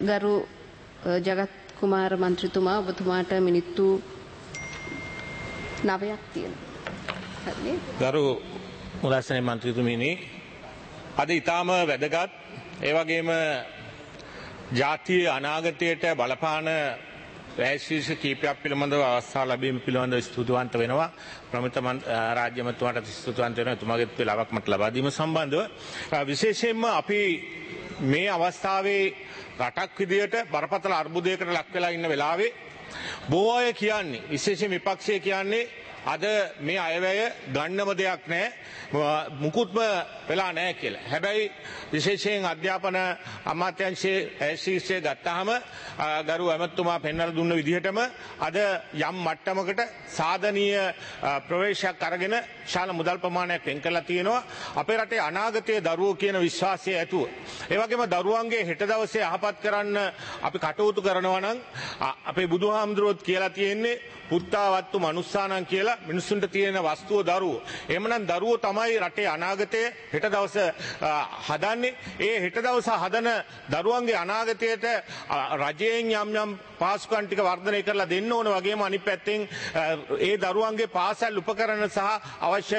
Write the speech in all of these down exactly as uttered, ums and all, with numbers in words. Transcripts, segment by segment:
ගරු ජගත් කුමාර මන්ත්‍රීතුමා ඔබතුමාට මිනිත්තු නවයක් තියෙනවා. හරිනේ. ගරු මුලස්සනේ මන්ත්‍රීතුමිනි අද ඊටාම වැදගත් ඒ වගේම ජාතිය අනාගතයට බලපාන වැශීෂ කීපයක් පිළිබඳව අවස්ථාව ලැබීම පිළිබඳව ස්තුතිවන්ත වෙනවා. ප්‍රමිත රාජ්‍ය මන්ත්‍රීතුමාට ස්තුතිවන්ත වෙනවා. එතුමාගේ වෙලාවක් මට ලබා දීම සම්බන්ධව විශේෂයෙන්ම අපි මේ අවස්ථාවේ රටක් විදියට බරපතල අර්බුදයකට ලක් වෙලා ඉන්න වෙලාවේ බොහෝ අය කියන්නේ විශේෂයෙන් විපක්ෂය කියන්නේ අද මේ අයවැය ගන්නම දෙයක් නැහැ මුකුත්ම වෙලා නැහැ කියලා. හැබැයි විශේෂයෙන් අධ්‍යාපන අමාත්‍යාංශයේ ශීර්ෂය ගත්තාම ගරු ඇමතුමා පෙන්වලා දුන්න විදිහටම අද යම් මට්ටමකට සාධනීය ප්‍රවේශයක් අරගෙන ශාල මුදල් ප්‍රමාණයක් වෙන් කරලා තියෙනවා අපේ රටේ අනාගතයේ දරුවෝ කියන විශ්වාසය ඇතුව. ඒ වගේම දරුවන්ගේ හෙට දවසේ යහපත් කරන්න අපි කටයුතු කරනවා නම් අපේ බුදුහාමුදුරුවෝත් කියලා තියෙන්නේ පුත්තාවත්තු මනුස්සානං කියලා මිනිසුන්ට තියෙන වස්තුව දරුවෝ. එහෙමනම් දරුවෝ තමයි රටේ අනාගතය හෙට දවස හදන්නේ. ඒ හෙට දවස හදන දරුවන්ගේ අනාගතයට රජයෙන් යම් යම් පාසුකම් ටික වර්ධනය කරලා දෙන්න ඕන වගේම අනිත් පැත්තෙන් ඒ දරුවන්ගේ පාසල් උපකරණ සහ අවශ්‍ය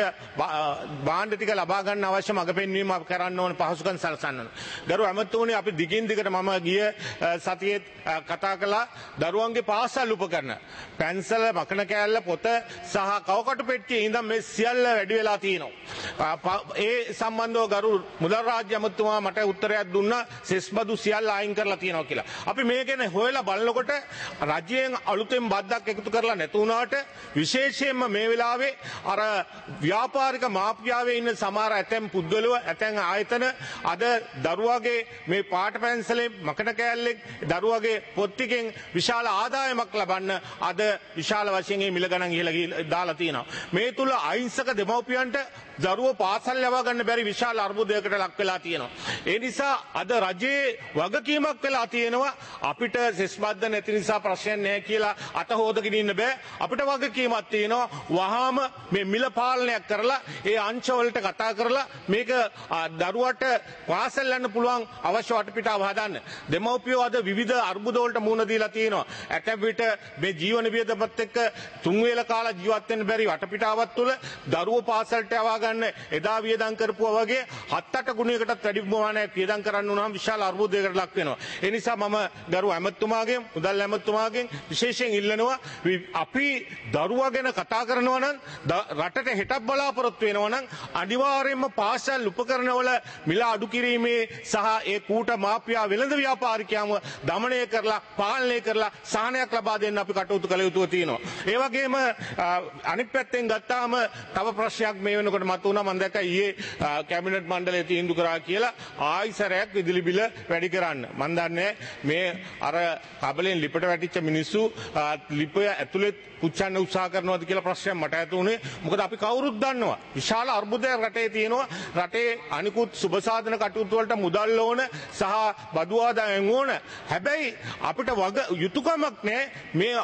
භාණ්ඩ ටික ලබා ගන්න අවශ්‍ය මඟ පෙන්වීම කරන්න ඕන පහසුකම් සලසන්න. ගරු ඇමතුමනි අපි දිගින් දිගට මම ගිය සතියේ කතා කළා දරුවන්ගේ පාසල් උපකරණ පැන්සල් මකන කෑල්ල පොත සහ කවකටු පෙට්ටියේ ඉඳන් මේ සියල්ල වැඩි වෙලා තියෙනවා. ඒ සම්බන්ධව ගරු මුදල් රාජ්‍ය අමාත්‍යතුමා මට උත්තරයක් දුන්නා සෙස් බදු සියල්ල අයින් කරලා තියෙනවා කියලා. අපි මේ ගැන හොයලා බලනකොට රජයෙන් අලුතෙන් බද්දක් එකතු කරලා නැතු වුණාට විශේෂයෙන්ම මේ වෙලාවේ අර ව්‍යාපාරික මාෆියාවේ ඉන්න සමහර ඇතැම් පුද්ගලව ඇතැම් ආයතන අද දරුවගේ මේ පාට පැන්සලේ මකන කෑල්ලෙන් දරුවගේ පොත් ටිකෙන් විශාල ආදායමක් ලබන්න අද විශාල වශයෙන් මේ මිල ගණන් ඉහළ දාලා තියෙනවා. මේ තුල අහිංසක දෙමව්පියන්ට දරුවෝ පාසල් යවා ගන්න බැරි විශාල අර්බුදයකට ලක් වෙලා තියෙනවා. ඒ නිසා අද රජයේ වගකීමක් වෙලා තියෙනවා අපිට සෙස්බද්ද නැති නිසා ප්‍රශ්නයක් නැහැ කියලා අත හොදගෙන ඉන්න බෑ. අපිට වගකීමක් තියෙනවා වහාම මේ මිල පාලනයක් කරලා ඒ අංශ වලට කතා කරලා මේක දරුවට පාසල් යන්න පුළුවන් අවශ්‍ය වටපිටාව හදන්න. දෙමව්පියෝ අද විවිධ අර්බුද වලට මුහුණ දීලා තියෙනවා. ඇතැම් විට මේ ජීවන වියදමත් එක්ක තුන් වේල කාලා ජීවත් වෙන්න බැරි වටපිටාවක් තුළ දරුවෝ පාසලට යවා ගන්න එදා වියදම් කරපුවා වගේ හත් අට ගුණයකටත් වැඩි ප්‍රමාණයක් වියදම් කරන්න උනහම විශාල අර්බුදයකට ලක් වෙනවා. ඒ නිසා මම ගරු ඇමතුමාගෙන් මුදල් ඇමතුමාගෙන් විශේෂයෙන් ඉල්ලනවා අපි දරුවා ගැන කතා කරනවා නම් රටට හෙටක් බලාපොරොත්තු වෙනවා නම් අනිවාර්යයෙන්ම පාසල් උපකරණ වල මිල අඩු කිරීමේ සහ ඒ කූට මාෆියා වෙළඳ ව්‍යාපාරිකයන්ව දමනය කරලා පාලනය කරලා සහනයක් ලබා දෙන්න අපි කටයුතු කළ යුතුව තියෙනවා. ඒ වගේම අනිත් පැත්තෙන් ගත්තාම තව ප්‍රශ්නයක් මේ වෙනකොට මතුවුණා. මම දැක්කා ඊයේ කැබිනට් මණ්ඩලය තීන්දුව කරා කියලා ආයිසරයක් විදුලි බිල වැඩි කරන්න. මම දන්නේ මේ අර කබලෙන් ලිපට වැටිච්ච මිනිස්සු ලිපය ඇතුලේ පුච්චන්න උත්සාහ කරනවාද කියලා ප්‍රශ්නයක් මට ඇති වුණේ. මොකද අපි කවුරුත් දන්නවා විශාල අර්බුදයක් රටේ තියෙනවා. රටේ අනිකුත් සුබ සාධන කටයුතු වලට මුදල් ඕන සහ බදු ආදායම් ඕන. හැබැයි අපිට වග යුතුයකමක් නැහැ මේ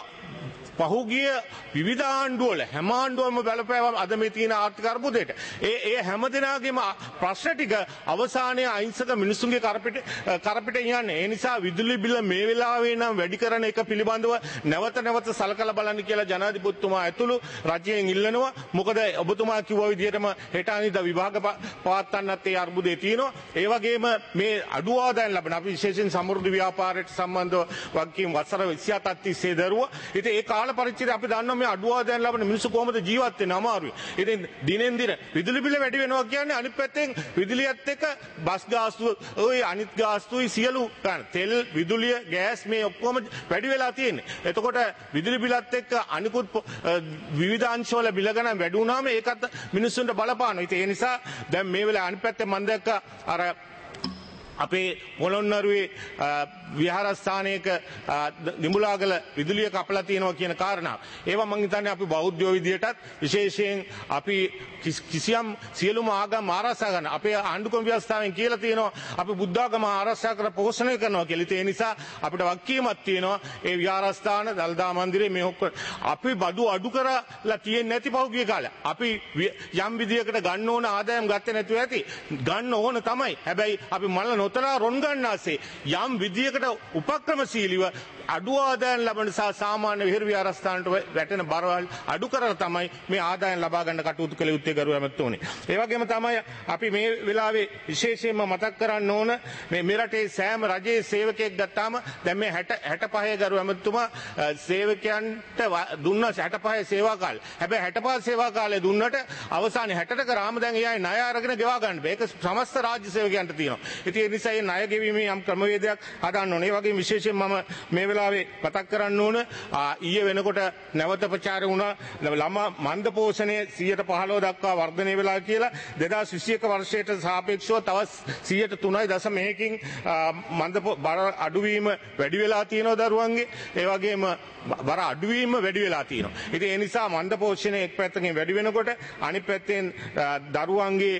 පහුගිය විවිධ ආණ්ඩුවල හැම ආණ්ඩුවම බලපෑවම අද මේ තියෙන ආර්ථික අර්බුදයට ඒ ඒ හැම දිනාගේම ප්‍රශ්න ටික අවසානයේ අහිංසක මිනිසුන්ගේ කරපිට කරපිට යන්නේ. ඒ නිසා විදුලි බිල මේ වෙලාවේ නම් වැඩි කරන එක පිළිබඳව නැවත නැවත සලකලා බලන්න කියලා ජනාධිපතිතුමා ඇතුළු රජයෙන් ඉල්ලනවා. මොකද ඔබතුමා කිව්ව විදිහටම හෙට අනිද්දා විභාග පවත්වන්නත් ඒ අර්බුදේ තියෙනවා. ඒ වගේම මේ අඩු ආදායම් ලබන අපි විශේෂයෙන් සමෘද්ධි ව්‍යාපාරයට සම්බන්ධව වගකීම් වසර විසි හතක් තිස්සේ දරුවා. ඉතින් ඒ කාල පරිච්ඡේදය අපි දන්නවා මේ අඩු ආදායම් ලබන මිනිස්සු කොහොමද ජීවත් වෙන්නේ අමාරුයි. ඉතින් දිනෙන් දින විදුලි බිල වැඩි වෙනවා කියන්නේ අනිත් පැත්තෙන් විදුලියත් එක්ක බස් ගාස්තු ඔය අනිත් ගාස්තුයි සියලු ගන්න තෙල් විදුලිය ගෑස් මේ ඔක්කොම වැඩි වෙලා තියෙන්නේ. එතකොට විදුලි බිලත් එක්ක අනිකුත් විවිධ අංශවල බිල ගණන් වැඩි වුණාම ඒකත් මිනිස්සුන්ට බලපානවා. ඉතින් ඒ නිසා දැන් මේ වෙලාවේ අනිත් පැත්තෙන් මම දැක්කා අර අපේ පොළොන්නරුවේ විහාරස්ථානයක නිමුලාගල විදුලිය කපලා තියෙනවා කියන කාරණාව. ඒවා මම හිතන්නේ අපි බෞද්ධයෝ විදියටත් විශේෂයෙන් අපි කිසියම් සියලුම ආගම් ආරක්ෂා කරන අපේ ආණ්ඩුක්‍රම ව්‍යවස්ථාවෙන් කියලා තියෙනවා අපි බුද්ධ ආගම ආරක්ෂා කර පෝෂණය කරනවා කියලා. ඒ නිසා අපිට වගකීමක් තියෙනවා ඒ විහාරස්ථාන දල්දා මන්දිරේ මේ ඔක්කොම අපි බදු අඩු කරලා තියෙන්නේ නැති පහුගිය කාලේ. අපි යම් විදියකට ගන්න ඕන ආදායම් ගත්තේ නැතුව ඇති. ගන්න ඕන තමයි. හැබැයි අපි මල නොතලා රොන් ගන්නාසේ යම් විදියකට උපක්‍රමශීලීව අඩු ආදායම් ලබන සහ සාමාන්‍ය විහෙර විහාරස්ථානට වැටෙන බරවල් අඩු කරලා තමයි මේ ආදායම් ලබා ගන්න කටයුතු කළ යුත්තේ ගරු ඇමතුමනි. ඒ වගේම තමයි අපි මේ වෙලාවේ විශේෂයෙන්ම මතක් කරන්න ඕන මේ මේ රටේ සෑම රජයේ සේවකයෙක් ගත්තාම දැන් මේ හැට හැට පහේ ගරු ඇමතුමා සේවකයන්ට දුන්න හැට පහේ සේවා කාලය. හැබැයි හැට පහ සේවා කාලය දුන්නට අවසානයේ හැටට කරාම දැන් එයා ණය අරගෙන ගෙවා ගන්න බෑ. ඒක සමස්ත රාජ්‍ය සේවකයන්ට තියෙනවා. ඉතින් ඒ නිසා මේ ණය ගෙවීමේ යම් ක්‍රමවේදයක් හදන්න ඕනේ. ඒ වගේම විශේෂයෙන් මම මේ වෙලාවේ මතක් කරන්න ඕන ඊයේ වෙනකොට නැවත ප්‍රචාර වුණා ළමා මන්ද පෝෂණය සියයට පහළොව දක්වා වර්ධනය වෙලා කියලා දෙදාස් විසිඑක වර්ෂයට සාපේක්ෂව තවත් සියයට තුනයි දශම එකකින් මන්ද බර අඩුවීම වැඩි වෙලා තියෙනවා දරුවන්ගේ. ඒ වගේම බර අඩුවීම වැඩි වෙලා තියෙනවා. ඉතින් ඒ නිසා මන්ද පෝෂණය එක් පැත්තකින් වැඩි වෙනකොට අනිත් පැත්තෙන් දරුවන්ගේ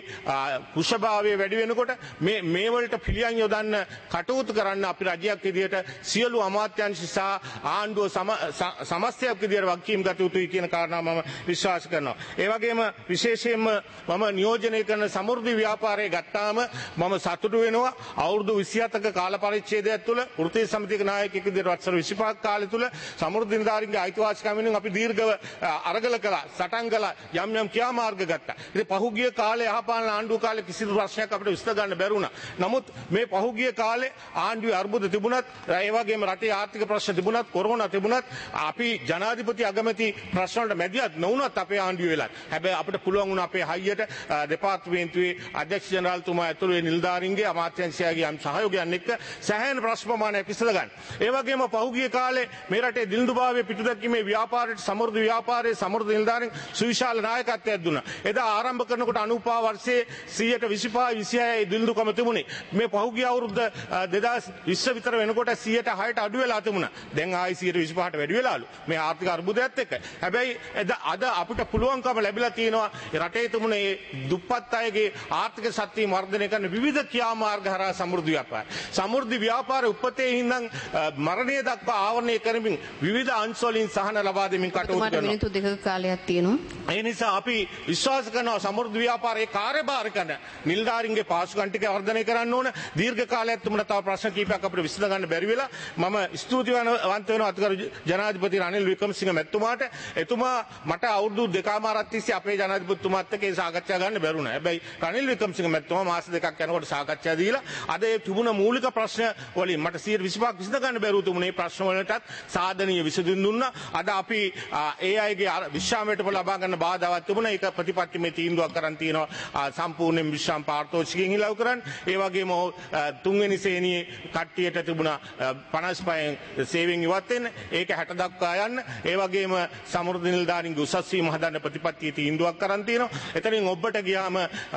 කුෂභාවය වැඩි වෙනකොට මේ මේ වලට පිළියම් යොදන්න කටයුතු කරන්න අපි රජයක් විදියට සියලු අමාත්‍යාංශ සහ ආණ්ඩුව සමස්තයක් විදියට වගකීම් ගත යුතුයි කියන කාරණාව මම විශ්වාස කරනවා. ඒ වගේම විශේෂයෙන්ම මම නියෝජනය කරන සමෘද්ධි ව්‍යාපාරය ගත්තාම මම සතුටු වෙනවා. අවුරුදු විසිහතක කාල පරිච්ඡේදයක් තුළ වෘත්තීය සමිතියක නායකයෙක් විදියට වසර විසිපහක් කාලය තුළ සමෘද්ධි නිලධාරීන්ගේ අයිතිවාසිකම් වෙනුවෙන් අපි දීර්ඝව අරගල කළා, සටන් කළා, යම් යම් ක්‍රියාමාර්ග ගත්තා. ඉතින් පහුගිය කාලේ යහපාලන ආණ්ඩුව කාලේ කිසිදු ප්‍රශ්නයක් අපිට විසඳ ගන්න බැරි වුණා. නමුත් මේ පහුගිය කාලේ ආණ්ඩුවේ අර්බුද තිබුණත්, ඒ වගේම රටේ ආර්ථික ප්‍රශ්න තිබුණත්, කොරෝනා තිබුණත් අපි ජනාධිපති අගමැති ප්‍රශ්න වලට මැදිහත් නොවුණත් අපේ ආණ්ඩුවේ වෙලා. හැබැයි අපිට පුළුවන් වුණා අපේ හයියට දෙපාර්තමේන්තුවේ අධ්‍යක්ෂ ජනරාල්තුමා ඇතුළු ඒ නිලධාරීන්ගේ අමාත්‍යාංශයගේ යම් සහයෝගයන් එක්ක සෑහෙන ප්‍රශ්න ප්‍රමාණයක් විසඳ ගන්න. ඒ වගේම පහුගිය කාලේ මේ රටේ දිළිඳුභාවය පිටුදැකීමේ ව්‍යාපාරයට සමෘද්ධි ව්‍යාපාරයේ සමෘද්ධි නිලධාරීන් සුවිශාල නායකත්වයක් දුන්නා. එදා ආරම්භ කරනකොට අනූපහ වර්ෂයේ සියයට විසිපහ විසිහය දිළිඳුකම තිබුණේ. මේ පහුගිය අවුරුද්ද දෙදාස් විස්ස විතර වෙනකොට සියයට හයට අඩු වෙලා තිබුණා. දැන් ආයි සියයට විසිපහට වැඩි වෙලාලු. මේ ආර්ථික අර්බුදයත් එක්ක. හැබැයි අද අපිට පුළුවන්කම ලැබිලා තියෙනවා රටේ තිබුණ මේ දුප්පත් අයගේ ආර්ථික ශක්තිය වර්ධනය කරන විවිධ ක්‍රියාමාර්ග හරහා සමෘද්ධි ව්‍යාපාරය. සමෘද්ධි ව්‍යාපාරයේ උපතේ ඉඳන් මරණය දක්වා ආවරණය කරමින් විවිධ අංශ වලින් සහන ලබා දෙමින් කටයුතු කරනවා. මිනිත්තු දෙකක කාලයක් තියෙනවා. ඒ නිසා අපි විශ්වාස කරනවා සමෘද්ධි ව්‍යාපාරයේ කාර්යභාර කරන නිලධාරීන්ගේ පාසුකම් ටික වර්ධනය කරන්න ඕන. දීර්ඝ කාලයක් තුමන තව ප්‍රශ්න කීපයක් අපිට විසඳ ගන්න බැරි වෙලා මම ස්තුතිවන්ත වෙනවා අතිගරු ජනාධිපති රනිල් වික්‍රමසිංහ මැතිතුමාට. එතුමා මට අවුරුදු දෙකමාරක් තිස්සේ අපේ ජනාධිපතිතුමාත් එක්ක ඒ සාකච්ඡා ගන්න බැරුණා. හැබැයි රනිල් වික්‍රමසිංහ මැතිතුමා මාස දෙකක් යනකොට සාකච්ඡා දීලා අද ඒ තිබුණ මූලික ප්‍රශ්න වලින් මට සියයට විසිපහක් විසඳ ගන්න බැරුව තිබුණේ ප්‍රශ්න වලටත් සාධනීය විසඳුම් දුන්නා. අද අපි ඒ අයගේ විශ්‍රාමයට ලබා ගන්න බාධාවක් තිබුණා. ඒක ප්‍රතිපත්තිමය තීන්දුවක් කරන් තියෙනවා සම්පූර්ණයෙන් විශ්‍රාම පාරිතෝෂිකයෙන් හිලව් කරන්න. ඒ වගේම තුන්වෙනි ශ්‍රේණියේ කට්ටියට තිබුණා පනස් පහෙන් සේවයෙන් ඉවත් වෙන්න. ඒක හැට දක්වා යන්න. ඒ වගේම සමෘද්ධි නිලධාරීන්ගේ උසස් වීම හදන්න ප්‍රතිපත්තියේ තීන්දුවක් කරන් තියෙනවා. එතනින් ඔබට ගියාම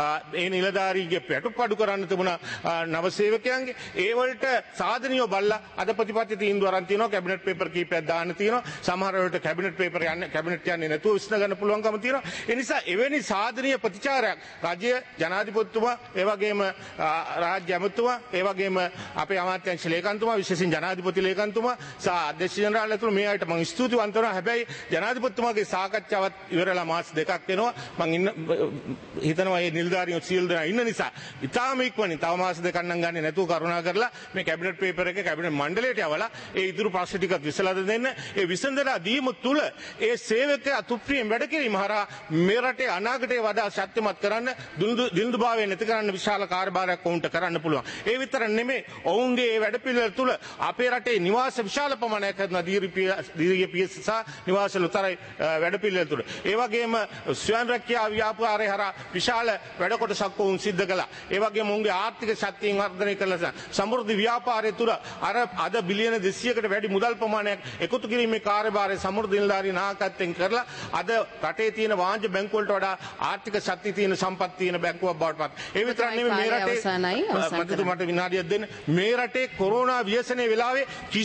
ඒ නිලධාරීගේ පැටුපඩු කරන්න තිබුණා නව සේවකයන්ගේ. ඒ වලට සාධනීය බල්ලා අද ප්‍රතිපත්ති තීන්දුව අරන් තියෙනවා. කැබිනට් පේපර් කීපයක් දාන්න තියෙනවා. සමහර වෙලට කැබිනට් පේපර් යන්නේ කැබිනට් යන්නේ නැතුව විසඳ ගන්න පුළුවන්කම තියෙනවා. ඒ නිසා එවැනි සාධනීය ප්‍රතිචාරයක් රජය ජනාධිපතිතුමා ඒ වගේම රාජ්‍ය ඇමතුමා ඒ වගේම අපේ අමාත්‍යාංශ ලේකම්තුමා විශේෂයෙන් ජනාධිපති ලේකම්තුමා සහ අධ්‍යක්ෂ ජනරාල් ඇතුළු මේ අයට මම ස්තුතිවන්ත වෙනවා. හැබැයි ජනාධිපතිතුමාගේ සාකච්ඡාවත් ඉවරලා මාස දෙකක් වෙනවා. මම ඉන්න හිතනවා මේ නිලධාරියෝ සියලු දෙනා ඉන්න නිසා ඉතාම ඉක්මනින් තව මාස දෙකක් නම් ගන්නේ නැතුව කරුණා කරලා මේ කැබිනට් පේපර් එක කැබිනට් මණ්ඩලයට යවලා ඒ ඉදිරි ප්‍රශ්න ටිකත් විසඳලා දෙන්න. ඒ විසඳලා දීම තුල ඒ සේවකයා අතුප්‍රියෙන් වැඩ කිරීම හරහා මේ රටේ අනාගතේ වඩා ශක්තිමත් කරන්න දිළිඳුභාවය නැති කරන්න විශාල කාර්යභාරයක් ඔවුන්ට කරන්න පුළුවන්. ඒ විතර නෙමෙයි ඔවුන්ගේ ඒ වැඩ පිළිවෙල තුල අපේ රටේ නිවාස විශාල ප්‍රමාණයක් කරන දීර්ඝ පියස සහ නිවාස ලොතරයි වැඩ පිළිවෙල තුල. ඒ වගේම ස්වයං රැකියාව ව්‍යාපාරය හරහා විශාල වැඩ කොටසක් ඔවුන් සිද්ධ කළා. ඒ වගේම ඔවුන්ගේ ආර්ථික ශක්තිය වර්ධනය කළා. සමෘද්ධි ව්‍යාපාරය තුල අර අද බිලියන දෙසීයකට වැඩි මුදල් ප්‍රමාණයක් එකතු කිරීමේ කාර්යභාරය සමෘද්ධි නිලධාරී නායකත්වයෙන් කරලා අද රටේ තියෙන වාණිජ බැංකු වලට වඩා ආර්ථික ශක්තිය තියෙන සම්පත් තියෙන බැංකුවක් බවට පත්. ඒ විතරක් නෙමෙයි මේ රටේ මට විනාඩියක් දෙන්න. මේ රටේ කොරෝනා ව්‍යසනයේ වෙලාවේ කිසි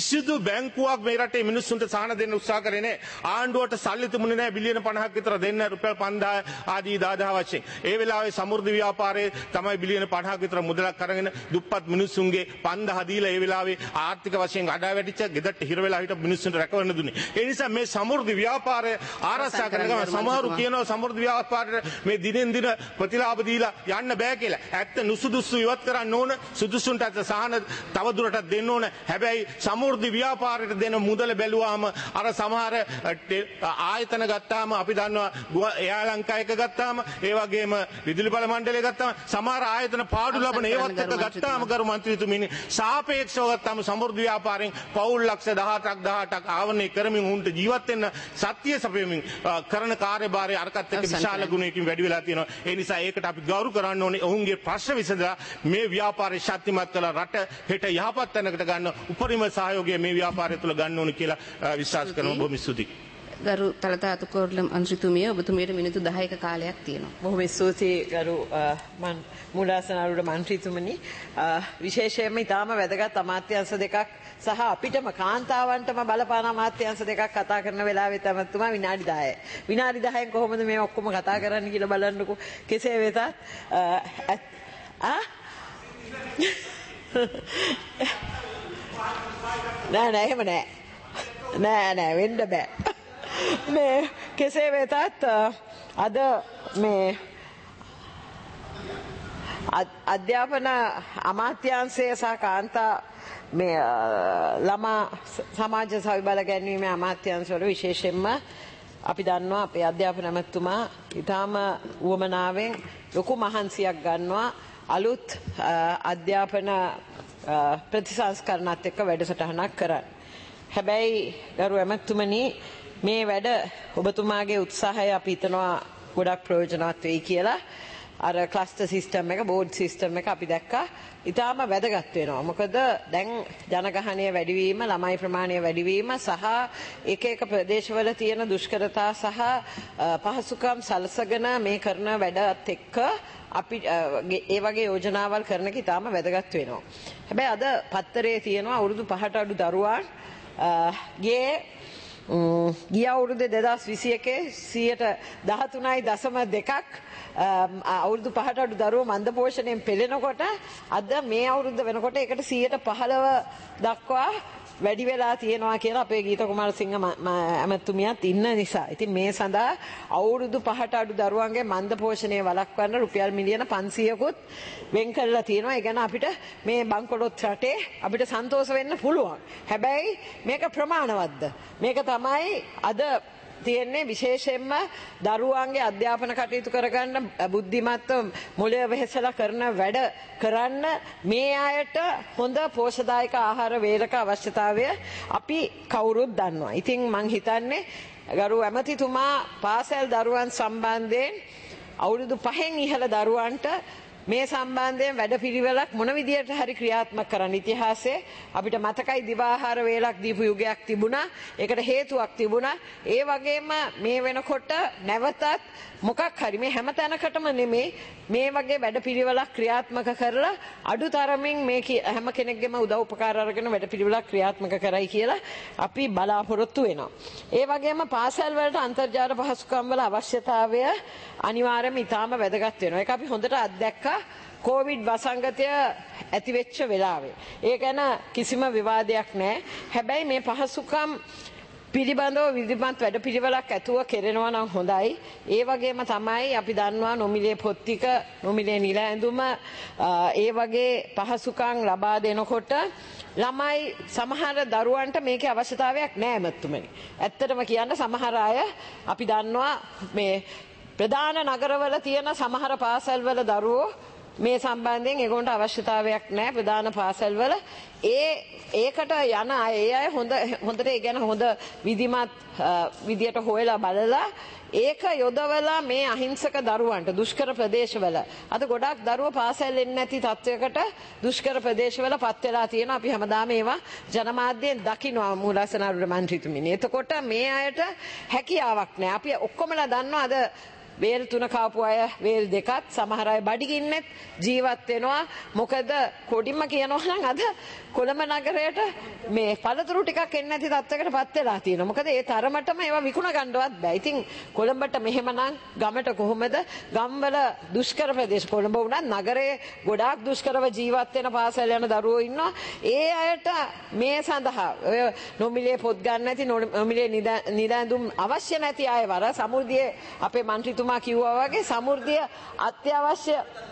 කිසිදු බැංකුවක් මේ රටේ මිනිස්සුන්ට සහන දෙන්න උත්සාහ කරේ නැහැ. ආණ්ඩුවට සල්ලි තිබුණේ නැහැ බිලියන පනහක් විතර දෙන්න රුපියල් පන්දාය ආදී දාදාහ වශයෙන්. ඒ වෙලාවේ සමෘද්ධි ව්‍යාපාරයේ තමයි බිලියන පනහක් විතර මුදලක් අරගෙන දුප්පත් මිනිස්සුන්ගේ පන්දාහ දීලා ඒ වෙලාවේ ආර්ථික වශයෙන් අඩා වැටිච්ච ගෙදරට හිර වෙලා හිටපු මිනිස්සුන්ට රැකවන්න දුන්නේ. ඒ නිසා මේ සමෘද්ධි ව්‍යාපාරය ආරක්ෂා කරගන්න සමහරු කියනවා සමෘද්ධි ව්‍යාපාරයට මේ දිනෙන් දින ප්‍රතිලාභ දීලා යන්න බෑ කියලා. ඇත්ත නුසුදුසු ඉවත් කරන්න ඕන, සුදුසුන්ට සහන තවදුරටත් දෙන්න ඕන. හැබැයි සමෘද්ධි ව්‍යාපාරයට දෙන මුදල බැලුවාම අර සමහර ආයතන ගත්තාම අපි දන්නවා එයා ලංකා එක ගත්තාම ඒ වගේම විදුලි බල මණ්ඩලය ගත්තාම සමහර ආයතන පාඩු ලබන ඒවත් එක ගත්තාම ගරු මන්ත්‍රීතුමනි සාපේක්ෂව ගත්තාම සමෘද්ධි ව්‍යාපාරයෙන් පවුල් ලක්ෂ දහඅටක් දහඅටක් ආවරණය කරමින් උන්ට ජීවත් වෙන්න සත්‍ය සපයමින් කරන කාර්යභාරය අරකට එක්ක විශාල ගුණයකින් වැඩි වෙලා තියෙනවා. ඒ නිසා ඒකට අපි ගෞරව කරන්න ඕනේ. ඔවුන්ගේ ප්‍රශ්න විසඳලා මේ ව්‍යාපාරය ශක්තිමත් කරලා රට හෙට යහපත් තැනකට ගන්න උපරිම සහයෝගය මේ ව්‍යාපාරය තුළ ගන්න ඕනේ කියලා විශ්වාස කරනවා. බොහොම ස්තුතියි. ගරු තලතා අතුකෝරළ මන්ත්‍රීතුමිය ඔබතුමියට මිනිත්තු දහයක කාලයක් තියෙනවා. බොහොම ස්තුතියි ගරු මන් මූලාසන ආරූඪ මන්ත්‍රීතුමනි. විශේෂයෙන්ම ඊටාම වැදගත් අමාත්‍යාංශ දෙකක් සහ අපිටම කාන්තාවන්ටම බලපාන අමාත්‍යාංශ දෙකක් කතා කරන වෙලාවේ තමතුමා විනාඩි දහයයි. විනාඩි දහයෙන් කොහොමද මේ ඔක්කොම කතා කරන්න කියලා බලන්නකෝ. කෙසේ වෙතත් ආ නෑ නෑ එහෙම නෑ. නෑ නෑ වෙන්න බෑ. මේ කෙසේ වෙතත් අද මේ අධ්‍යාපන අමාත්‍යාංශය සහ කාන්තා මේ ළමා සමාජ සවිබල ගැන්වීමේ අමාත්‍යාංශවල විශේෂයෙන්ම අපි දන්නවා අපේ අධ්‍යාපන ඇමතුමා ඊටාම උවමනාවෙන් ලොකු මහන්සියක් ගන්නවා අලුත් අධ්‍යාපන ප්‍රතිසංස්කරණත් එක්ක වැඩසටහනක් කරන්න. හැබැයි ගරු ඇමතුමනි මේ වැඩ ඔබතුමාගේ උත්සාහය අපි හිතනවා ගොඩක් ප්‍රයෝජනවත් වෙයි කියලා. අර ක්ලස්ටර් සිස්ටම් එක බෝඩ් සිස්ටම් එක අපි දැක්කා ඊටාම වැදගත් වෙනවා. මොකද දැන් ජනගහනය වැඩිවීම, ළමයි ප්‍රමාණය වැඩිවීම සහ එක එක ප්‍රදේශවල තියෙන දුෂ්කරතා සහ පහසුකම් සලසගෙන මේ කරන වැඩත් එක්ක අපි ඒ වගේ යෝජනාවල් කරන එක ඊටාම වැදගත් වෙනවා. හැබැයි අද පත්තරේ තියෙනවා අවුරුදු පහට අඩු දරුවන් ගේ ගිය අවුරුද්දේ දෙදහස් විසි එකේ සියයට දහතුනයි දශම දෙකක් අවුරුදු පහට අඩු දරුවෝ මන්ද පෝෂණයෙන් පෙළෙනකොට අද මේ අවුරුද්ද වෙනකොට ඒකට සියයට පහළව දක්වා වැඩි වෙලා තියෙනවා කියලා අපේ ගීත කුමාරසිංහ ඇමතුමියත් ඉන්න නිසා. ඉතින් මේ සඳහා අවුරුදු පහට අඩු දරුවන්ගේ මන්ද පෝෂණය වළක්වන්න රුපියල් මිලියන පන්සීයකුත් වෙන් කරලා තියෙනවා. ඒ ගැන අපිට මේ බංකොලොත් රටේ අපිට සන්තෝෂ වෙන්න පුළුවන්. හැබැයි මේක ප්‍රමාණවත්ද? මේක තමයි අද තියෙන්නේ විශේෂයෙන්ම දරුවන්ගේ අධ්‍යාපන කටයුතු කරගන්න බුද්ධිමත්ව මොළය වෙහෙසලා කරන වැඩ කරන්න මේ අයට හොඳ පෝෂදායක ආහාර වේලක අවශ්‍යතාවය අපි කවුරුත් දන්නවා. ඉතින් මං හිතන්නේ ගරු ඇමතිතුමා පාසල් දරුවන් සම්බන්ධයෙන් අවුරුදු පහෙන් ඉහළ දරුවන්ට මේ සම්බන්ධයෙන් වැඩපිළිවෙලක් මොන විදියට හරි ක්‍රියාත්මක කරන්න. ඉතිහාසයේ අපිට මතකයි දිවාහාර වේලක් දීපු යුගයක් තිබුණා. ඒකට හේතුවක් තිබුණා. ඒ වගේම මේ වෙනකොට නැවතත් මොකක් හරි මේ හැම තැනකටම නෙමෙයි මේ වගේ වැඩපිළිවෙලක් ක්‍රියාත්මක කරලා අඩු තරමින් මේ හැම කෙනෙක්ගේම උදව් උපකාර අරගෙන වැඩපිළිවෙලක් ක්‍රියාත්මක කරයි කියලා අපි බලාපොරොත්තු වෙනවා. ඒ වගේම පාසල් වලට අන්තර්ජාල පහසුකම් වල අවශ්‍යතාවය අනිවාර්යයෙන්ම ඉතාම වැදගත් වෙනවා. ඒක අපි හොඳට අත්දැක්කා කොවිඩ් වසංගතය ඇති වෙච්ච වෙලාවේ. ඒ ගැන කිසිම විවාදයක් නැහැ. හැබැයි මේ පහසුකම් පිළිබඳව විධිමත් වැඩපිළිවෙලක් ඇතුව කෙරෙනවා නම් හොඳයි. ඒ වගේම තමයි අපි දන්නවා නොමිලේ පොත් ටික, නොමිලේ නිල ඇඳුම ඒ වගේ පහසුකම් ලබා දෙනකොට ළමයි සමහර දරුවන්ට මේකේ අවශ්‍යතාවයක් නැහැ මැතුමනි. ඇත්තටම කියන්න සමහර අය අපි දන්නවා මේ ප්‍රධාන නගරවල තියෙන සමහර පාසල්වල දරුවෝ මේ සම්බන්ධයෙන් ඒගොල්ලන්ට අවශ්‍යතාවයක් නැහැ ප්‍රධාන පාසල්වල. ඒ ඒකට යන අය ඒ අය හොඳ හොඳට ඒ ගැන හොඳ විධිමත් විදියට හොයලා බලලා ඒක යොදවලා මේ අහිංසක දරුවන්ට දුෂ්කර ප්‍රදේශවල අද ගොඩක් දරුවෝ පාසල් එන්නේ නැති තත්වයකට දුෂ්කර ප්‍රදේශවල පත් වෙලා තියෙනවා. අපි හැමදාම ඒවා ජනමාධ්‍යයෙන් දකිනවා මූලාසන ආරූඪ මන්ත්‍රීතුමිනි. එතකොට මේ අයට හැකියාවක් නැහැ. අපි ඔක්කොමලා දන්නවා අද වේල් තුන කාපු අය වේල් දෙකත් සමහර අය බඩගින්නෙත් ජීවත් වෙනවා. මොකද කොඩින්ම කියනවා නම් අද කොළඹ නගරයට මේ පළතුරු ටිකක් එන්නේ නැති තත්යකට පත් වෙලා තියෙනවා. මොකද ඒ තරමටම ඒවා විකුණ ගන්නවත් බෑ. ඉතින් කොළඹට මෙහෙමනම් ගමට කොහොමද? ගම්වල දුෂ්කර ප්‍රදේශ කොළඹ වුණත් නගරේ ගොඩාක් දුෂ්කරව ජීවත් වෙන පාසල් යන දරුවෝ ඉන්නවා. ඒ අයට මේ සඳහා ඔය නොමිලේ පොත් ගන්න නැති නොමිලේ නිදැඳුම් අවශ්‍ය නැති අය වර සමෘද්ධියේ අපේ මන්ත්‍රීතුමා කිව්වා වගේ සමෘද්ධිය අත්‍යවශ්‍ය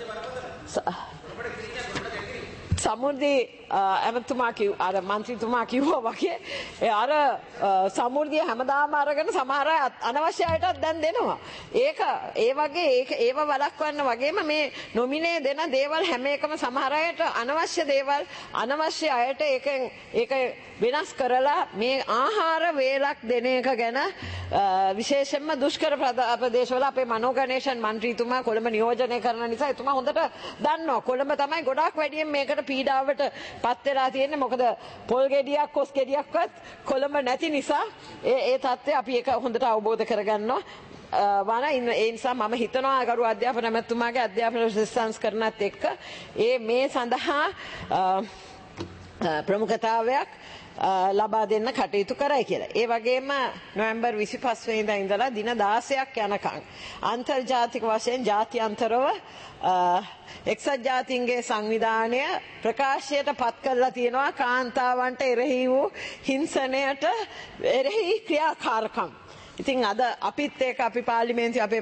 සමෘද්ධි ඇමතුමා කිව් අර මන්ත්‍රීතුමා කිව්වා වගේ අර සමෘද්ධිය හැමදාම අරගෙන සමහර අනවශ්‍ය අයටත් දැන් දෙනවා. ඒක ඒ වගේ ඒක ඒව වළක්වන්න වගේම මේ නොමිනේ දෙන දේවල් හැම එකම සමහර අයට අනවශ්‍ය දේවල් අනවශ්‍ය අයට ඒකෙන් ඒක වෙනස් කරලා මේ ආහාර වේලක් දෙන එක ගැන විශේෂයෙන්ම දුෂ්කර ප්‍රදේශවල අපේ මනෝ ගණේෂන් මන්ත්‍රීතුමා කොළඹ නියෝජනය කරන නිසා එතුමා හොඳට දන්නවා. කොළඹ තමයි ගොඩාක් වැඩියෙන් මේකට පීඩාවට පත් වෙලා තියෙන්නේ. මොකද පොල් ගෙඩියක් කොස් ගෙඩියක්වත් කොළඹ නැති නිසා ඒ ඒ තත්ත්වය අපි ඒක හොඳට අවබෝධ කරගන්නවා. වන ඒ නිසා මම හිතනවා ගරු අධ්‍යාපන ඇමතුමාගේ අධ්‍යාපන සංස්කරණත් එක්ක ඒ මේ සඳහා ප්‍රමුඛතාවයක් ලබා දෙන්න කටයුතු කරයි කියලා. ඒ වගේම නොවැම්බර් විසිපහ වෙනිදා ඉඳලා දින දාසයක් යනකම් අන්තර්ජාතික වශයෙන් ජාත්‍යන්තරව එක්සත් ජාතීන්ගේ සංවිධානය ප්‍රකාශයට පත් කරලා තියෙනවා කාන්තාවන්ට එරෙහි වූ හිංසනයට එරෙහි ක්‍රියාකාරකම්. ඉතින් අද අපිත් ඒක අපි පාර්ලිමේන්තුවේ අපේ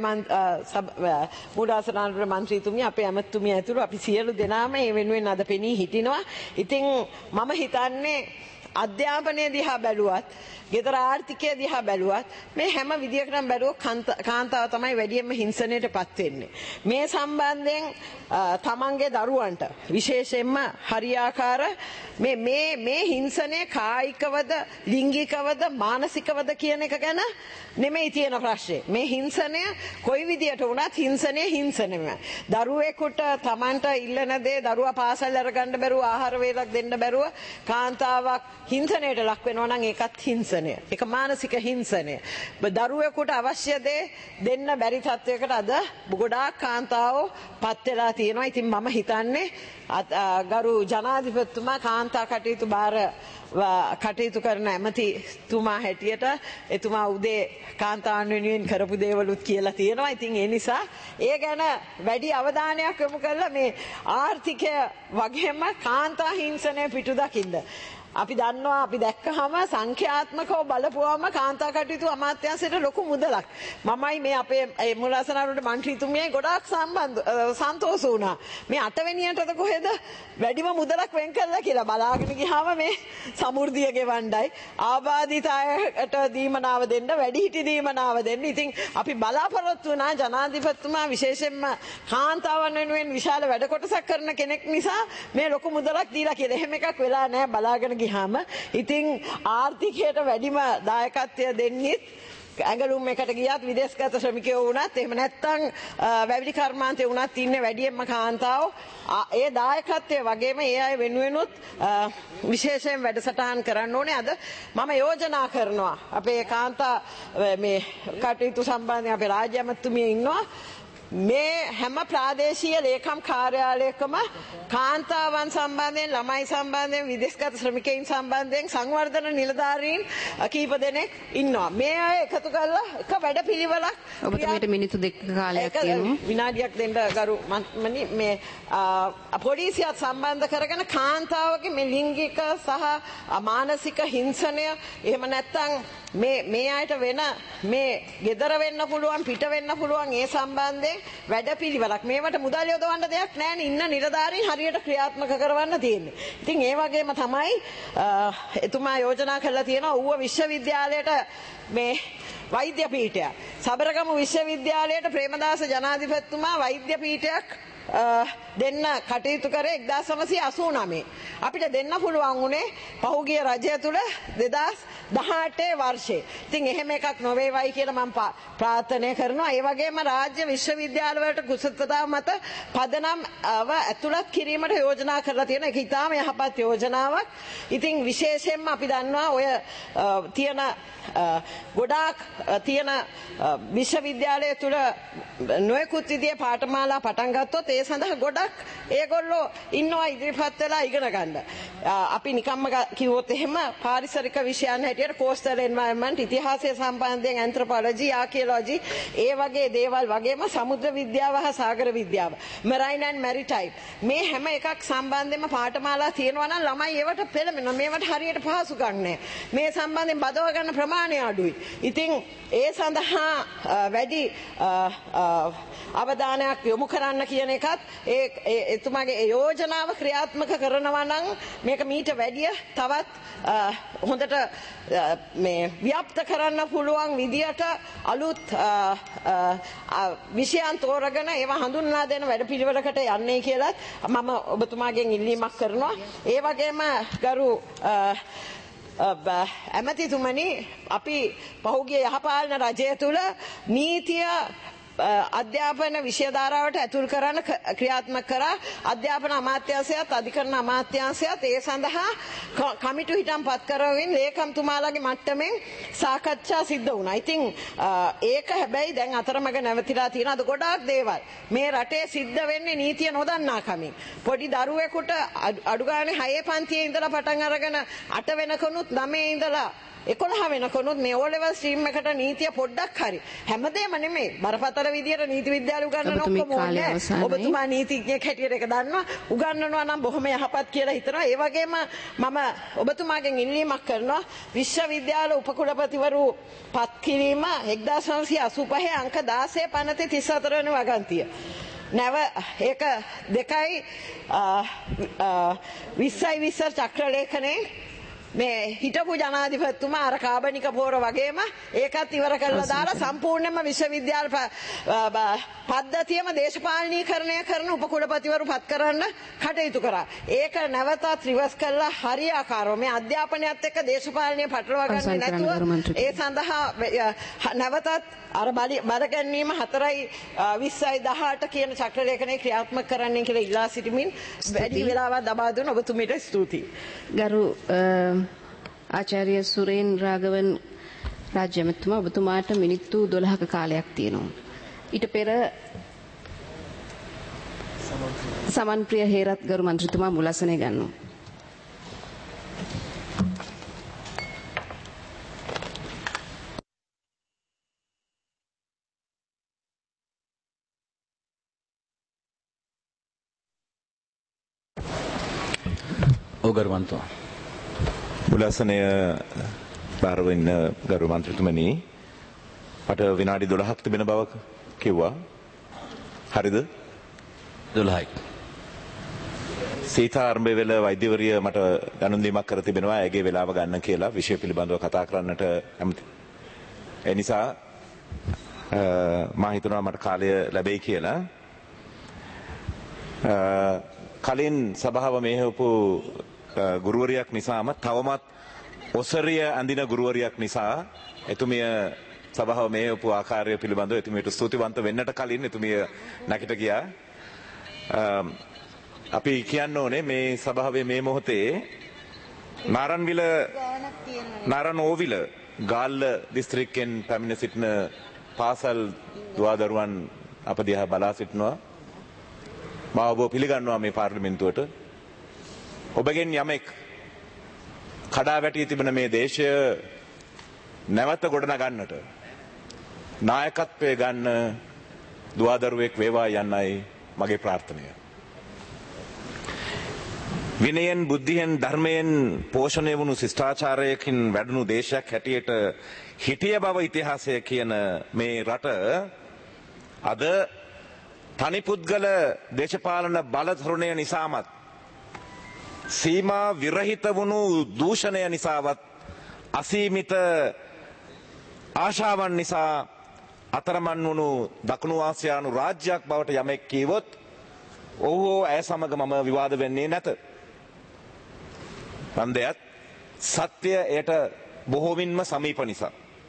මූලාසනාධිපති මන්ත්‍රීතුමිය අපේ ඇමතුමිය ඇතුළු අපි සියලු දෙනාම මේ වෙනුවෙන් අද පෙනී හිටිනවා. ඉතින් මම හිතන්නේ අධ්‍යාපනය දිහා බැලුවත් ගෙදර ආර්ථිකය දිහා බැලුවත් මේ හැම විදියකටම බැලුවොත් කාන්තාව තමයි වැඩියෙන්ම හිංසනයට පත් වෙන්නේ. මේ සම්බන්ධයෙන් තමන්ගේ දරුවන්ට විශේෂයෙන්ම හරියාකාර මේ මේ මේ හිංසනය කායිකවද ලිංගිකවද මානසිකවද කියන එක ගැන නෙමෙයි තියෙන ප්‍රශ්නේ. මේ හිංසනය කොයි විදියට වුණත් හිංසනය හිංසනයම. දරුවෙකුට තමන්ට ඉල්ලන දේ දරුවා පාසල් අරගන්න බැරුව ආහාර වේලක් දෙන්න බැරුව කාන්තාවක් හිංසනයට ලක් වෙනවා නම් ඒකත් හිංසනය. ඒක මානසික හිංසනය. දරුවෙකුට අවශ්‍ය දේ දෙන්න බැරි තත්වයකට අද ගොඩාක් කාන්තාවෝ පත් වෙලා තියෙනවා. ඉතින් මම හිතන්නේ ගරු ජනාධිපතිතුමා කාන්තා කටයුතු බාර කටයුතු කරන ඇමතිතුමා හැටියට එතුමා උදේ කාන්තාවන් වෙනුවෙන් කරපු දේවලුත් කියලා තියෙනවා. ඉතින් ඒ නිසා ඒ ගැන වැඩි අවධානයක් යොමු කරලා මේ ආර්ථිකය වගේම කාන්තා හිංසනය පිටු දකින්න. අපි දන්නවා අපි දැක්කහම සංඛ්‍යාත්මකව බලපුවම කාන්තා කටයුතු අමාත්‍යාංශයට ලොකු මුදලක්. මමයි මේ අපේ මූලාසනාධිපති මන්ත්‍රීතුමියයි ගොඩාක් සම්බන්ධ සන්තෝෂ වුණා. මේ අටවෙනියටද කොහෙද වැඩිම මුදලක් වෙන් කළා කියලා බලාගෙන ගියාම මේ සමෘද්ධිය ගෙවණ්ඩයි ආබාධිත අයට දීමනාව දෙන්න වැඩිහිටි දීමනාව දෙන්න. ඉතින් අපි බලාපොරොත්තු වුණා ජනාධිපතිතුමා විශේෂයෙන්ම කාන්තාවන් වෙනුවෙන් විශාල වැඩ කොටසක් කරන කෙනෙක් නිසා මේ ලොකු මුදලක් දීලා කියලා. එහෙම එකක් වෙලා නැහැ බලාගෙන ගියාම. ඉතින් ආර්ථිකයට වැඩිම දායකත්වය දෙන්නේ ඇඟලුම් එකට ගියත් විදේශගත ශ්‍රමිකයෝ වුණත් එහෙම නැත්නම් වැවිලි කර්මාන්තේ වුණත් ඉන්නේ වැඩියෙන්ම කාන්තාවෝ. ඒ දායකත්වයේ වගේම ඒ අය වෙනුවෙනුත් විශේෂයෙන් වැඩසටහන් කරන්න ඕනේ. අද මම යෝජනා කරනවා අපේ කාන්තා මේ කටයුතු සම්බන්ධයෙන් අපේ රාජ්‍ය ඇමතුමිය ඉන්නවා. මේ හැම ප්‍රාදේශීය ලේකම් කාර්යාලයකම කාන්තාවන් සම්බන්ධයෙන් ළමයි සම්බන්ධයෙන් විදේශගත ශ්‍රමිකයින් සම්බන්ධයෙන් සංවර්ධන නිලධාරීන් කීප දෙනෙක් ඉන්නවා. මේ අය එකතු කරලා එක වැඩපිළිවෙලක් ඔබතුමීට මිනිත්තු දෙක කාලයක් තියෙනවා. විනාඩියක් දෙන්න ගරු මන්ත්‍රී මේ පොලිසියත් සම්බන්ධ කරගෙන කාන්තාවගේ මේ ලිංගික සහ මානසික හිංසනය එහෙම නැත්නම් මේ මේ අයට වෙන මේ gedara වෙන්න පුළුවන් පිට වෙන්න පුළුවන් ඒ සම්බන්ධයෙන් වැඩපිළිවෙලක් මේවට මුදල් යොදවන්න දෙයක් නැහැ නේ. ඉන්න නිලධාරීන් හරියට ක්‍රියාත්මක කරවන්න තියෙන්නේ. ඉතින් ඒ වගේම තමයි එතුමා යෝජනා කරලා තියෙනවා ඌව විශ්වවිද්‍යාලයට මේ වෛද්‍ය පීඨයක් සබරගමු විශ්වවිද්‍යාලයට ප්‍රේමදාස ජනාධිපතිතුමා වෛද්‍ය පීඨයක් දෙන්න කටයුතු කරේ එක්දාස් නවසිය අසූ නවය. අපිට දෙන්න පුළුවන් වුණේ පහුගිය රජය තුල දෙදාස් දහඅටේ වර්ෂයේ. ඉතින් එහෙම එකක් නොවේවයි කියලා මම ප්‍රාර්ථනා කරනවා. ඒ වගේම රාජ්‍ය විශ්වවිද්‍යාල වලට කුසලතාව මත පදනම්ව ඇතුළත් කිරීමට යෝජනා කරලා තියෙනවා. ඒක ඉතාම යහපත් යෝජනාවක්. ඉතින් විශේෂයෙන්ම අපි දන්නවා ඔය තියෙන ගොඩාක් තියෙන විශ්වවිද්‍යාලය තුල නොයෙකුත් විදිහේ පාඨමාලා පටන් ගත්තොත් ඒ සඳහා ගොඩක් ඒගොල්ලෝ ඉන්නවා ඉදිරිපත් වෙලා ඉගෙන ගන්න. අපි නිකම්ම කිව්වොත් එහෙම පාරිසරික විෂයන් හැටියට coastal environment, ඉතිහාසය සම්බන්ධයෙන් anthropology, archaeology, ඒ වගේ දේවල් වගේම සමුද්‍ර විද්‍යාව හා සාගර විද්‍යාව, marine and maritime, මේ හැම එකක් සම්බන්ධයෙන්ම පාඨමාලා තියෙනවා නම් ළමයි ඒවට පෙළඹෙනවා. මේවට හරියට පහසුකම් නැහැ. මේ සම්බන්ධයෙන් බදව ගන්න ප්‍රමාණය අඩුයි. ඉතින් ඒ සඳහා වැඩි අවධානයක් යොමු කරන්න කියන එකත් ඒ එතුමාගේ යෝජනාව ක්‍රියාත්මක කරනවා නම් මේක මීට වැඩිය තවත් හොඳට මේ ව්‍යාප්ත කරන්න පුළුවන් විදියට අලුත් විෂයන් තෝරගෙන ඒවා හඳුන්වා දෙන වැඩපිළිවෙලකට යන්නේ කියලාත් මම ඔබතුමාගෙන් ඉල්ලීමක් කරනවා. ඒ වගේම ගරු ඇමතිතුමනි, අපි පහුගිය යහපාලන රජය තුල නීතිය අධ්‍යාපන විෂය ධාරාවට ඇතුල් කරන්න ක්‍රියාත්මක කරා. අධ්‍යාපන අමාත්‍යාංශයත් අධිකරණ අමාත්‍යාංශයත් ඒ සඳහා කමිටු හිටම් පත් කරමින් ලේකම්තුමාලාගේ මට්ටමින් සාකච්ඡා සිද්ධ වුණා. ඉතින් ඒක හැබැයි දැන් අතරමඟ නැවතිලා තියෙන අද ගොඩාක් දේවල් මේ රටේ සිද්ධ වෙන්නේ නීතිය නොදන්නා කමින්. පොඩි දරුවෙකුට අඩු ගානේ හයේ පන්තියේ ඉඳලා පටන් අරගෙන අට වෙනකනුත් නවයේ ඉඳලා එකොළහ වෙනකොනුත් මේ O level stream එකට නීතිය පොඩ්ඩක් හරි හැමදේම නෙමෙයි බරපතල විදියට නීති විද්‍යාල උගන්වන ඔක්කොම ඕනේ. ඔබතුමා නීතිඥයෙක් හැටියට ඒක දන්නවා. උගන්වනවා නම් බොහොම යහපත් කියලා හිතනවා. ඒ වගේම මම ඔබතුමාගෙන් ඉල්ලීමක් කරනවා විශ්වවිද්‍යාල උපකුලපතිවරු පත් කිරීම එක්දාස් නවසිය අසූ පහේ අංක දාසය පනතේ තිස් හතර වෙනි වගන්තිය. නැව ඒක දෙකයි විස්සයි විස්ස චක්‍රලේඛනයේ මේ හිටපු ජනාධිපතිතුමා අර කාබනික පෝර වගේම ඒකත් ඉවර කරලා දාලා සම්පූර්ණයෙන්ම විශ්වවිද්‍යාල පද්ධතියම දේශපාලනීකරණය කරන උපකුලපතිවරු පත් කරන්න කටයුතු කරා. ඒක නැවතත් රිවර්ස් කරලා හරියාකාරව මේ අධ්‍යාපනයත් එක්ක දේශපාලනය පටලවා ගන්න නැතුව ඒ සඳහා නැවතත් අර බල ගැනීම හතරයි විස්සයි දහඅට කියන චක්‍රලේඛනයේ ක්‍රියාත්මක කරන්න කියලා ඉල්ලා සිටිමින් වැඩි වෙලාවක් ලබා දුන්න ඔබතුමීට ස්තුතියි. ගරු ආචාර්ය සුරේන් රාඝවන් රාජ්‍ය ඇමතිතුමා, ඔබතුමාට මිනිත්තු දොළහක කාලයක් තියෙනවා. ඊට පෙර සමන්ප්‍රිය හේරත් ගරු මන්ත්‍රීතුමා මුලසනේ ගන්නවා. ඔගර්වන්තෝ මුලසනය බාරව ඉන්න ගරු මන්ත්‍රීතුමනි, මට විනාඩි දොළහක් තිබෙන බව කිව්වා. හරිද? දොළහයි. සීතාරම්භ වෙල වෛද්‍යවරිය මට ගණන් දීමක් කර තිබෙනවා ඇගේ වෙලාව ගන්න කියලා විෂය පිළිබඳව කතා කරන්නට කැමති. ඒ නිසා මා හිතනවා මට කාලය ලැබෙයි කියලා. කලින් සභාව මෙහෙවපු ගුරුවරියක් නිසාම තවමත් ඔසරිය අඳින ගුරුවරියක් නිසා එතුමිය සභාව මෙහෙවපු ආකාරය පිළිබඳව එතුමියට ස්තුතිවන්ත වෙන්නට කලින් එතුමිය නැගිට ගියා. අපි කියන්න ඕනේ මේ සභාවේ මේ මොහොතේ නාරන්විල නාරනෝවිල ගාල්ල දිස්ත්‍රික්කෙන් පැමිණ සිටින පාසල් දුවදරුවන් අප දිහා බලා සිටිනවා. මම ඔබ පිළිගන්නවා මේ පාර්ලිමේන්තුවට. ඔබගෙන් යමෙක් කඩා වැටී තිබෙන මේ දේශය නැවත ගොඩනගන්නට නායකත්වය ගන්න දුවදරුවෙක් වේවා යන්නයි මගේ ප්‍රාර්ථනය. විනයෙන් බුද්ධියෙන් ධර්මයෙන් පෝෂණය වුණු ශිෂ්ටාචාරයකින් වැඩුණු දේශයක් හැටියට හිටිය බව ඉතිහාසය කියන මේ රට අද තනි පුද්ගල දේශපාලන බලධරණය නිසාමත් සීමා විරහිත වුණු දූෂණය නිසාවත් අසීමිත ආශාවන් නිසා අතරමන් වුණු දකුණු ආසියානු රාජ්‍යයක් බවට යමෙක් කීවොත් ඔහු ඇය සමග මම විවාද වෙන්නේ නැත. මන්දයත් සත්‍ය එයට බොහෝමින්ම සමීප නිසා.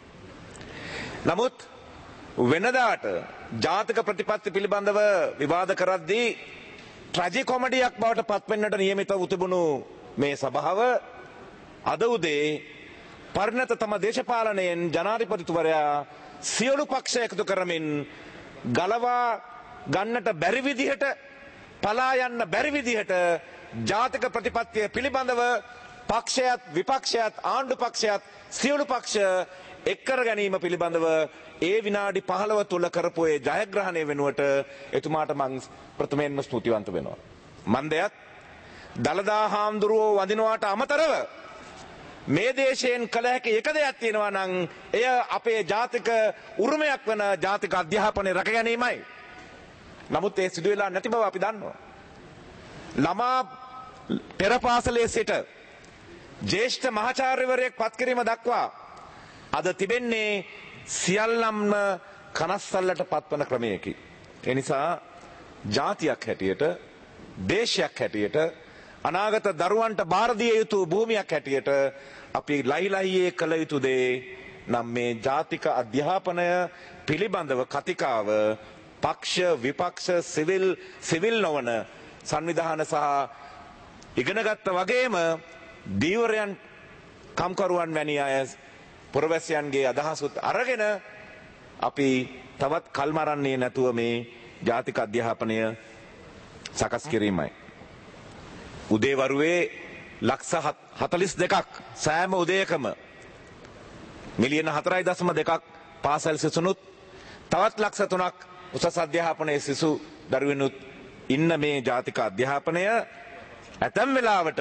නමුත් වෙනදාට ජාතික ප්‍රතිපත්ති පිළිබඳව විවාද කරද්දී ට්‍රැජි කොමඩියක් බවට පත්වෙන්නට නියමිත උතිබුණු මේ සභාව අද උදේ පරිණත තම දේශපාලනයෙන් ජනාධිපතිතුවරයා සියලු පක්ෂ එකතු කරමින් ගලවා ගන්නට බැරි විදිහට පලා යන්න බැරි විදිහට ජාතික ප්‍රතිපත්තිය පිළිබඳව පක්ෂයත් විපක්ෂයත් ආණ්ඩු පක්ෂයත් සියලු පක්ෂ එක්කර ගැනීම පිළිබඳව ඒ විනාඩි පහළොව තුල කරපු ඒ ජයග්‍රහණය වෙනුවට එතුමාට මං ප්‍රථමයෙන්ම ස්තුතිවන්ත වෙනවා. මන්දයත් දළදා හාමුදුරුවෝ වඳිනවාට අමතරව මේ දේශයෙන් කළ හැකි එක දෙයක් තියෙනවා නම් එය අපේ ජාතික උරුමයක් වන ජාතික අධ්‍යාපනය රැක ගැනීමයි. නමුත් ඒ සිදු වෙලා නැති බව අපි දන්නවා. ළමා පෙර පාසලේ සිට ජ්‍යෙෂ්ඨ මහාචාර්යවරයෙක් පත් කිරීම දක්වා අද තිබෙන්නේ සියල්ලම්ම කනස්සල්ලට පත්වන ක්‍රමයකි. ඒ නිසා ජාතියක් හැටියට දේශයක් හැටියට අනාගත දරුවන්ට බාර දිය යුතු භූමියක් හැටියට අපි ලයිලයියේ කළ යුතු දේ නම් මේ ජාතික අධ්‍යාපනය පිළිබඳව කතිකාව පක්ෂ විපක්ෂ සිවිල් සිවිල් නොවන සංවිධාන සහ ඉගෙනගත්ත වගේම දීවරයන් කම්කරුවන් වැනි අය පුරවැසියන්ගේ අදහසුත් අරගෙන අපි තවත් කල්මරන්නේ නැතුව මේ ජාතික අධ්‍යාපනය සකස් කිරීමයි. උදේවරුවේ ලක්ෂ හතළිස් දෙකක් සෑම උදයකම මිලියන හතරයි දශම දෙකක් පාසල් සිසුනුත් තවත් ලක්ෂ තුනක් උසස් අධ්‍යාපනයේ සිසු දරුවනුත් ඉන්න මේ ජාතික අධ්‍යාපනය ඇතැම් වෙලාවට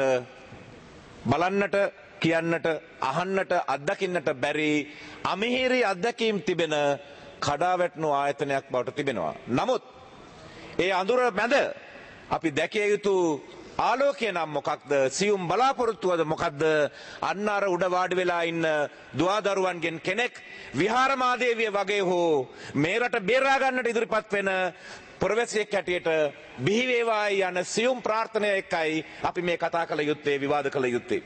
බලන්නට කියන්නට අහන්නට අත්දකින්නට බැරි අමිහිරි අත්දැකීම් තිබෙන කඩාවැටුණු ආයතනයක් බවට තිබෙනවා. නමුත් ඒ අඳුර මැද අපි දැකිය යුතු ආලෝකය නම් මොකක්ද? සියුම් බලාපොරොත්තුවද මොකක්ද? අන්න අර උඩ වාඩි වෙලා ඉන්න දුවදරුවන්ගෙන් කෙනෙක් විහාරමාදේවිය වගේ හෝ මේ රට බේරා ගන්නට ඉදිරිපත් වෙන පුරවැසියෙක් හැටියට බිහි වේවායි යන සියුම් ප්‍රාර්ථනය එක්කයි අපි මේ කතා කළ යුත්තේ, විවාද කළ යුත්තේ.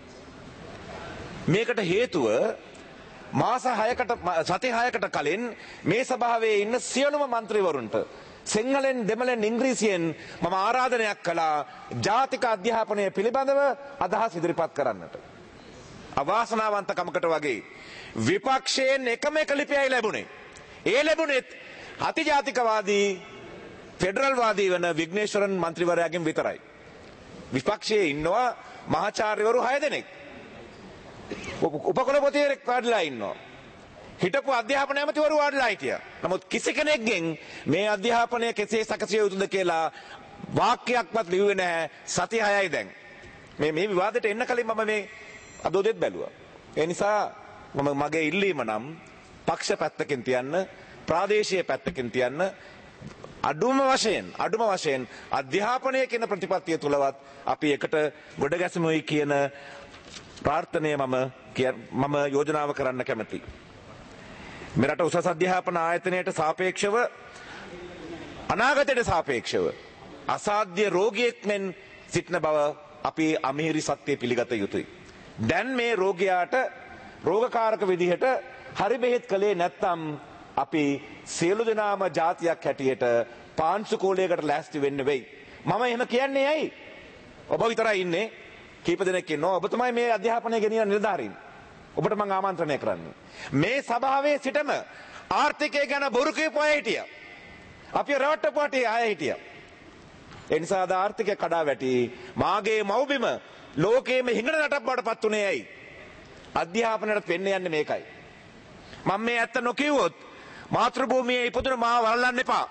මේකට හේතුව මාස හයකට සති හයකට කලින් මේ සභාවේ ඉන්න සියලුම මන්ත්‍රීවරුන්ට සිංහලෙන් දෙමළෙන් ඉංග්‍රීසියෙන් මම ආරාධනයක් කළා ජාතික අධ්‍යාපනය පිළිබඳව අදහස් ඉදිරිපත් කරන්නට. අවාසනාවන්තකමකට වගේ විපක්ෂයෙන් එකම එක ලිපියයි ලැබුණේ. ඒ ලැබුණෙත් අතිජාතිකවාදී ෆෙඩරල්වාදී වන විග්නේශ්වරන් මන්ත්‍රීවරයාගෙන් විතරයි. විපක්ෂයේ ඉන්නවා මහාචාර්යවරු හය දෙනෙක්. උපකුලපතිවරයෙක් වාඩිලා ඉන්නවා. හිටපු අධ්‍යාපන ඇමතිවරු වාඩිලා හිටියා. නමුත් කිසි කෙනෙක්ගෙන් මේ අධ්‍යාපනය කෙසේ සකසිය යුතුද කියලා වාක්‍යයක්වත් ලිව්වේ නැහැ. සති හයයි දැන්. මේ මේ විවාදයට එන්න කලින් මම මේ අද උදේත් බැලුවා. ඒ නිසා මම මගේ ඉල්ලීම නම් පක්ෂ පැත්තකින් තියන්න, ප්‍රාදේශීය පැත්තකින් තියන්න, අඩුම වශයෙන් අඩුම වශයෙන් අධ්‍යාපනය කියන ප්‍රතිපත්තිය තුලවත් අපි එකට ගොඩ ගැසෙමුයි කියන ප්‍රාර්ථනය මම මම යෝජනාව කරන්න කැමතියි. මෙරට උසස් අධ්‍යාපන ආයතනයට සාපේක්ෂව අනාගතයට සාපේක්ෂව අසාධ්‍ය රෝගියෙක් මෙන් සිටින බව අපි අමිහිරි සත්‍ය පිළිගත යුතුයි. දැන් මේ රෝගියාට රෝගකාරක විදිහට හරි බෙහෙත් කළේ නැත්නම් අපි සියලු දෙනාම ජාතියක් හැටියට පාංශු කෝලයකට ලෑස්ති වෙන්න වෙයි. මම එහෙම කියන්නේ ඇයි? ඔබ විතරයි ඉන්නේ. කීප දෙනෙක් ඉන්නවා. ඔබ තමයි මේ අධ්‍යාපනය ගෙනියන නිලධාරීන්. ඔබට මම ආමන්ත්‍රණය කරන්නේ. මේ සභාවේ සිටම ආර්ථිකය ගැන බොරු කියපු අය හිටියා. අපි රවට්ටපු අය හිටියා. ඒ නිසා අද ආර්ථිකය කඩා වැටි මාගේ මව්බිම ලෝකයේම හිඟන රටක් බවට පත් උනේ ඇයි? අධ්‍යාපනයට වෙන්න යන්නේ මේකයි. මම මේ ඇත්ත නොකියුවොත් මාතෘභූමියේ ඉපදුන මාව වළල්ලන්න එපා.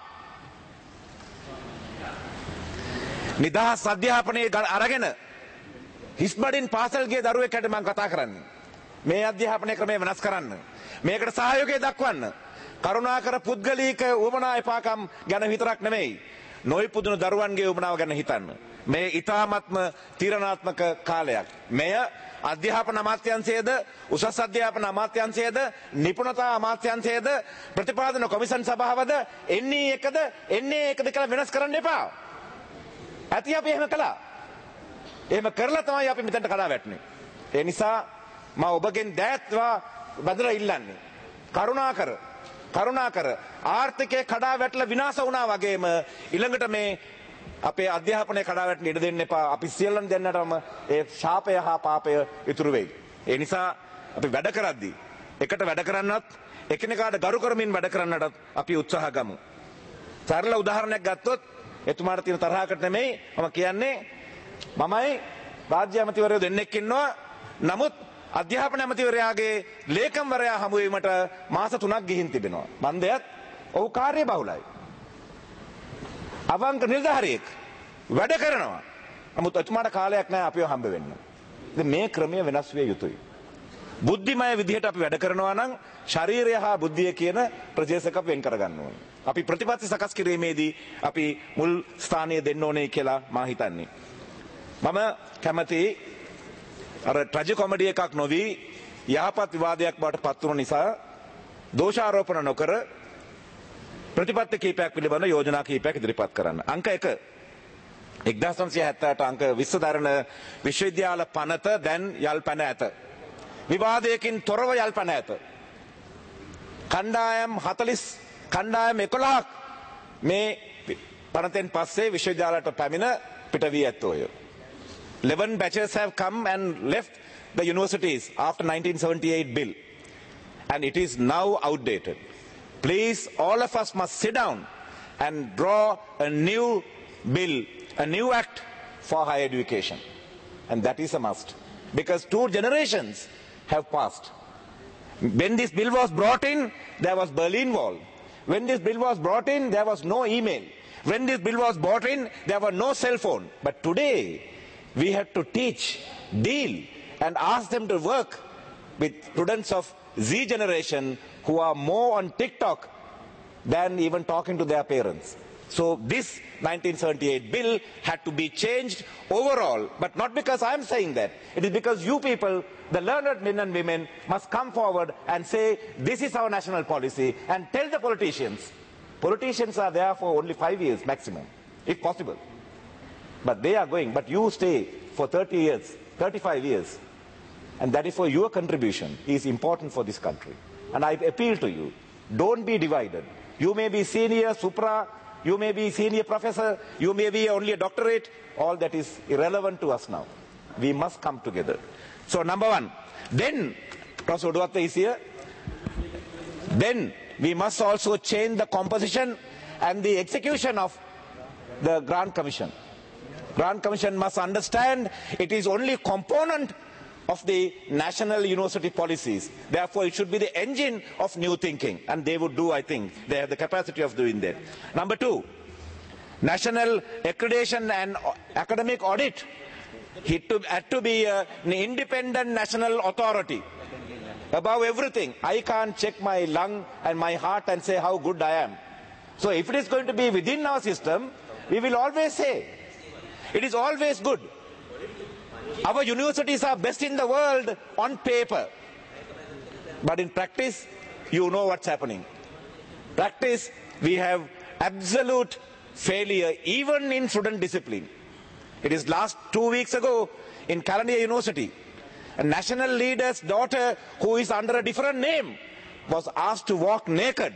නිදහස් අධ්‍යාපනයේ අරගෙන හිස්බඩින් පාසල් ගිය දරුවෙක් හැට මම කතා කරන්නේ. මේ අධ්‍යාපනය ක්‍රමය වෙනස් කරන්න. මේකට සහයෝගය දක්වන්න. කරුණාකර පුද්ගලික උවමනා එපාකම් ගැන විතරක් නෙමෙයි. නොයිපුදුණු දරුවන්ගේ උවමනාව ගැන හිතන්න. මේ ඊ타ත්ම තීරණාත්මක කාලයක්. මෙය අධ්‍යාපන අමාත්‍යාංශයේද උසස් අධ්‍යාපන අමාත්‍යාංශයේද නිපුණතා අමාත්‍යාංශයේද ප්‍රතිපාදන කොමිෂන් සභාවද එන්නේ එකද එන්නේ එකද කියලා වෙනස් කරන්න එපා. ඇති අපි එහෙම කළා. එහෙම කරලා තමයි අපි මෙතනට කඩා වැටුනේ. ඒ නිසා මම ඔබගෙන් දෑත්වා බඳලා ඉල්ලන්නේ. කරුණාකර කරුණාකර ආර්ථිකය කඩා වැටලා විනාශ වුණා වගේම ඊළඟට මේ අපේ අධ්‍යාපනය කඩා වැටෙන්න ඉඩ දෙන්න එපා. අපි සියල්ලම දෙන්නටම ඒ ශාපය හා පාපය ඉතුරු වෙයි. ඒ නිසා අපි වැඩ කරද්දී එකට වැඩ කරන්නත් එකිනෙකාට ගරු කරමින් වැඩ කරන්නටත් අපි උත්සාහ ගමු. සරල උදාහරණයක් ගත්තොත් එතුමාට තියෙන තරහකට නෙමෙයි මම කියන්නේ මමයි රාජ්‍ය ඇමතිවරයෝ දෙන්නෙක් ඉන්නවා. නමුත් අධ්‍යාපන ඇමතිවරයාගේ ලේකම්වරයා හමු වීමට මාස තුනක් ගිහින් තිබෙනවා. මන්දයත් ඔහු කාර්ය බහුලයි. අවංක නිලධාරියෙක් වැඩ කරනවා. නමුත් එතුමාට කාලයක් නැහැ අපිව හම්බ වෙන්න. ඉතින් මේ ක්‍රමය වෙනස් විය යුතුයි. බුද්ධිමය විදිහට අපි වැඩ කරනවා නම් ශරීරය හා බුද්ධිය කියන ප්‍රදේශක වෙන් කරගන්න ඕනේ. අපි ප්‍රතිපත්ති සකස් කිරීමේදී අපි මුල් ස්ථානය දෙන්න ඕනේ කියලා මා හිතන්නේ. මම කැමති අර ට්‍රැජි කොමඩි එකක් නොවි යහපත් විවාදයක් බවට පත් වුණ නිසා දෝෂාරෝපණ නොකර ප්‍රතිපත්ති කීපයක් පිළිබඳ යෝජනා කීපයක් ඉදිරිපත් කරන්න. අංක එක එක්දාස් නවසිය හැත්තෑ අට අංක විස්ස දරන විශ්වවිද්‍යාල පනත දැන් යල් පැන ඇත. විවාදයකින් තොරව යල් පැන ඇත. කණ්ඩායම් හතළිස් කණ්ඩායම් එකොළහක් මේ පනතෙන් පස්සේ විශ්වවිද්‍යාලයට පැමිණ පිට වී ඇත්තෝය. eleven batches have come and left the universities after nineteen seventy-eight bill and it is now outdated. Please, all of us must sit down and draw a new bill, a new act for higher education. And that is a must. Because two generations have passed. When this bill was brought in, there was Berlin Wall. When this bill was brought in, there was no email. When this bill was brought in, there was no cell phone. But today, we have to teach, deal, and ask them to work with students of Z generation who are more on TikTok than even talking to their parents. So this nineteen seventy-eight bill had to be changed overall, but not because I am saying that. It is because you people, the learned men and women, must come forward and say, this is our national policy, and tell the politicians. Politicians are there for only five years maximum, if possible. But they are going, but you stay for thirty years, thirty-five years. And that is for your contribution is important for this country. And I appeal to you, don't be divided. You may be senior, supra, you may be senior professor, you may be only a doctorate, all that is irrelevant to us now. We must come together. So number one, then, Professor Uduwatta is here, then we must also change the composition and the execution of the Grant Commission. Grant Commission must understand it is only a component of the national university policies. Therefore, it should be the engine of new thinking. And they would do, I think. They have the capacity of doing that. Number two, national accreditation and academic audit. It had to be an independent national authority. Above everything, I can't check my lung and my heart and say how good I am. So if it is going to be within our system, we will always say, it is always good. Our universities are best in the world on paper. But in practice, you know what's happening. Practice, we have absolute failure even in student discipline. It is last two weeks ago in Columbia University, a national leader's daughter who is under a different name was asked to walk naked.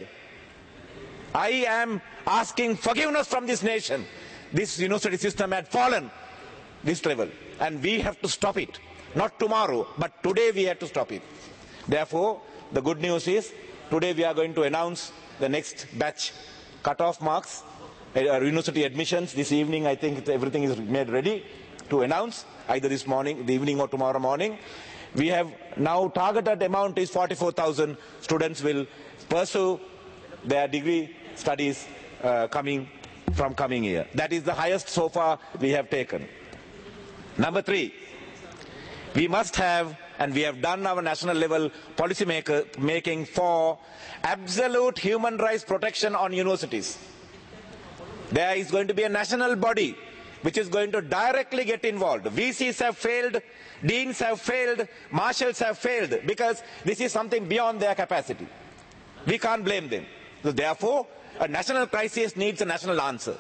I am asking forgiveness from this nation. This university system had fallen this level and we have to stop it. Not tomorrow, but today we have to stop it. Therefore, the good news is today we are going to announce the next batch cut-off marks, uh, university admissions. This evening I think everything is made ready to announce either this morning, the evening or tomorrow morning. We have now targeted amount is forty-four thousand students will pursue their degree studies uh, coming from coming year. That is the highest so far we have taken. Number three, we must have, and we have done our national level policy maker, making for absolute human rights protection on universities. There is going to be a national body which is going to directly get involved. V Cs have failed, deans have failed, marshals have failed because this is something beyond their capacity. We can't blame them. So therefore, a national crisis needs a national answer.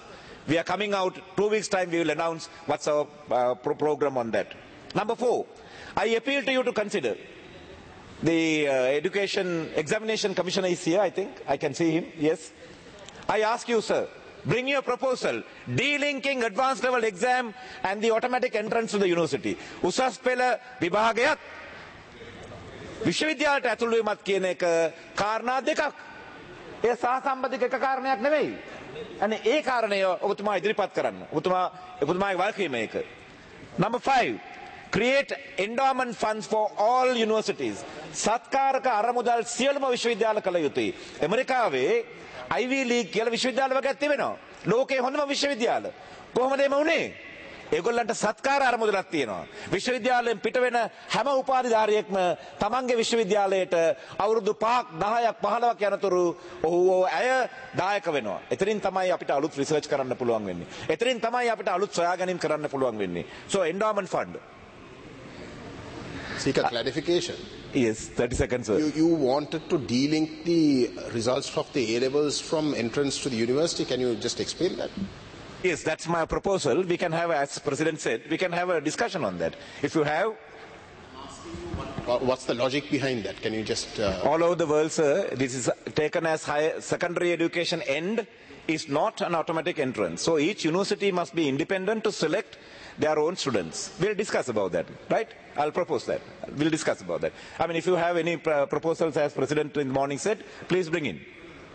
We are coming out two weeks time. We will announce what's our uh, pro program on that. Number four, I appeal to you to consider. The uh, Education Examination Commissioner is here, I think. I can see him. Yes. I ask you, sir, bring your proposal delinking advanced level exam and the automatic entrance to the university. Usas pela vibhagayat විශ්වවිද්‍යාලයට ඇතුළු වීමත් කියන එක කාරණා දෙකක්. ඒ සහසම්බන්ධික එක කාරණයක් නෙවෙයි. අනේ ඒ කාරණය ඔබතුමා ඉදිරිපත් කරන්න. ඔබතුමා ඔබතුමාගේ වගකීම ඒක. Number five, create endowment funds for all universities. සත්කාරක අරමුදල් සියලුම විශ්වවිද්‍යාල කළ යුතුයි. ඇමරිකාවේ Ivy League කියලා විශ්වවිද්‍යාල වර්ගයක් තිබෙනවා. ලෝකයේ හොඳම විශ්වවිද්‍යාල. කොහොමද එම උනේ? ඒගොල්ලන්ට සත්කාර අරමුදලක් තියෙනවා. විශ්වවිද්‍යාලයෙන් පිට වෙන හැම උපාධිධාරියෙක්ම තමන්ගේ විශ්වවිද්‍යාලයට අවුරුදු පහක් දහයක් පහළොවක් යනතුරු ඔහු ඇය දායක වෙනවා. එතනින් තමයි අපිට අලුත් රිසර්ච් කරන්න පුළුවන් වෙන්නේ. එතනින් තමයි අපිට අලුත් සොයාගැනීම් කරන්න පුළුවන් වෙන්නේ. So endowment fund. Seek a clarification. Yes, thirty seconds, sir. You, you wanted to delink the results of the A levels from entrance to the university. Can you just explain that? Yes, that's my proposal. We can have, as President said, we can have a discussion on that. If you have... What's the logic behind that? Can you just... Uh... All over the world, sir, this is taken as high secondary education end is not an automatic entrance. So each university must be independent to select their own students. We'll discuss about that, right? I'll propose that. We'll discuss about that. I mean, if you have any uh, proposals, as President in the morning said, please bring in.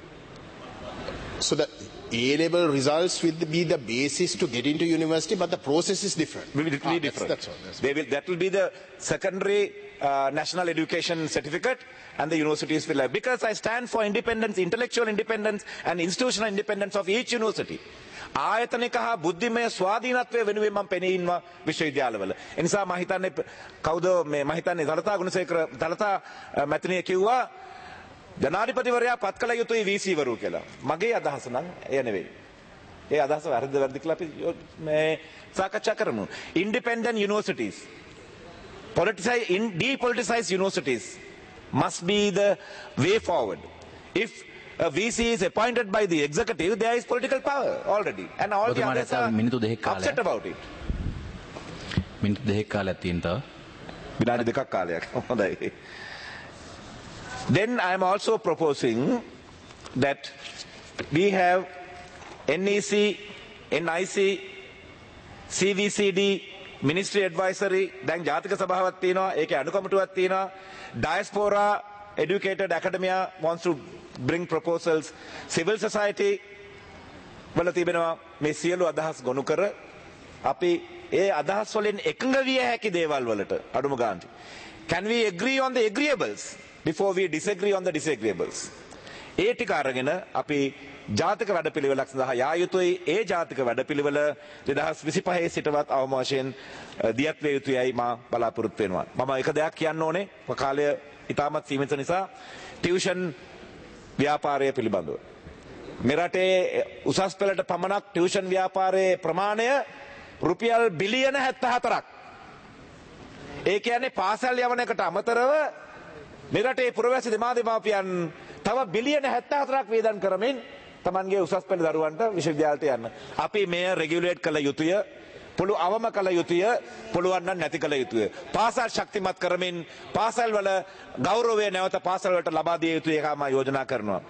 So that A-level results will be the basis to get into university, but the process is different. It will be ah, different. That's, that's all, that's they will, that will be the secondary uh, national education certificate, and the universities will have. Because I stand for independence, intellectual independence, and institutional independence of each university. ආයතනික හා බුද්ධිමය ස්වාධීනත්වය වෙනුවෙන් මම පෙනී ඉන්නවා විශ්වවිද්‍යාලවල. ඒ නිසා මම හිතන්නේ කවුද මේ මම හිතන්නේ දලතා ගුණසේකර දලතා මැතිණිය කිව්වා ජනාධිපතිවරයා පත් කළ යුතුයි වීසී වරු කියලා. මගේ අදහස නම් එය නෙවෙයි. ඒ අදහස වැරදි වැරදි කියලා අපි මේ සාකච්ඡා කරමු. Independent universities, politicize, in depoliticized universities must be the way forward. If a V C is appointed by the executive, there is political power already, and all the others are upset about it. මිනිත්තු දෙකක් කාලයක් තියෙන තව. විනාඩි දෙකක් කාලයක්. හොඳයි. Then I am also proposing that we have N E C, N I C, C V C D, Ministry Advisory, දැන් ජාතික සභාවක් තියෙනවා, ඒකේ අනුකමිටුවක් තියෙනවා, Diaspora Educated Academia wants to bring proposals, civil society වල තිබෙනවා. මේ සියලු අදහස් ගොනු කර අපි ඒ අදහස් වලින් එකඟ විය හැකි දේවල් වලට අඩුම ගානට. Can we agree on the agreeables before we disagree on the disagreeables? ඒ ටික අරගෙන අපි ජාතික වැඩපිළිවෙලක් සඳහා යා යුතුයි. ඒ ජාතික වැඩපිළිවෙල දෙදහස් විසිපහේ සිටවත් අවම වශයෙන් දියත් වේ යුතුයයි මා බලාපොරොත්තු වෙනවා. මම එක දෙයක් කියන්න ඕනේ. කාලය ඉතාමත් සීමිත නිසා ටියුෂන් ව්‍යාපාරය පිළිබඳව. මෙරටේ උසස් පෙළට පමණක් ටියුෂන් ව්‍යාපාරයේ ප්‍රමාණය රුපියල් බිලියන හැත්තහතරක්. ඒ කියන්නේ පාසල් යවන එකට අමතරව මෙරටේ පුරවැසි දෙමාපියන් තව බිලියන හැත්තහතරක් වේදන් කරමින් තමන්ගේ උසස් පෙළ දරුවන්ට විශ්වවිද්‍යාලයට යන්න. අපි මෙය රෙගියුලේට් කළ යුතුය. පුළු අවම කළ යුතුය. පුළුවන් නම් නැති කළ යුතුය. පාසල් ශක්තිමත් කරමින් පාසල් වල ගෞරවය නැවත පාසල් වලට ලබා දිය යුතුය කියලා මම යෝජනා කරනවා.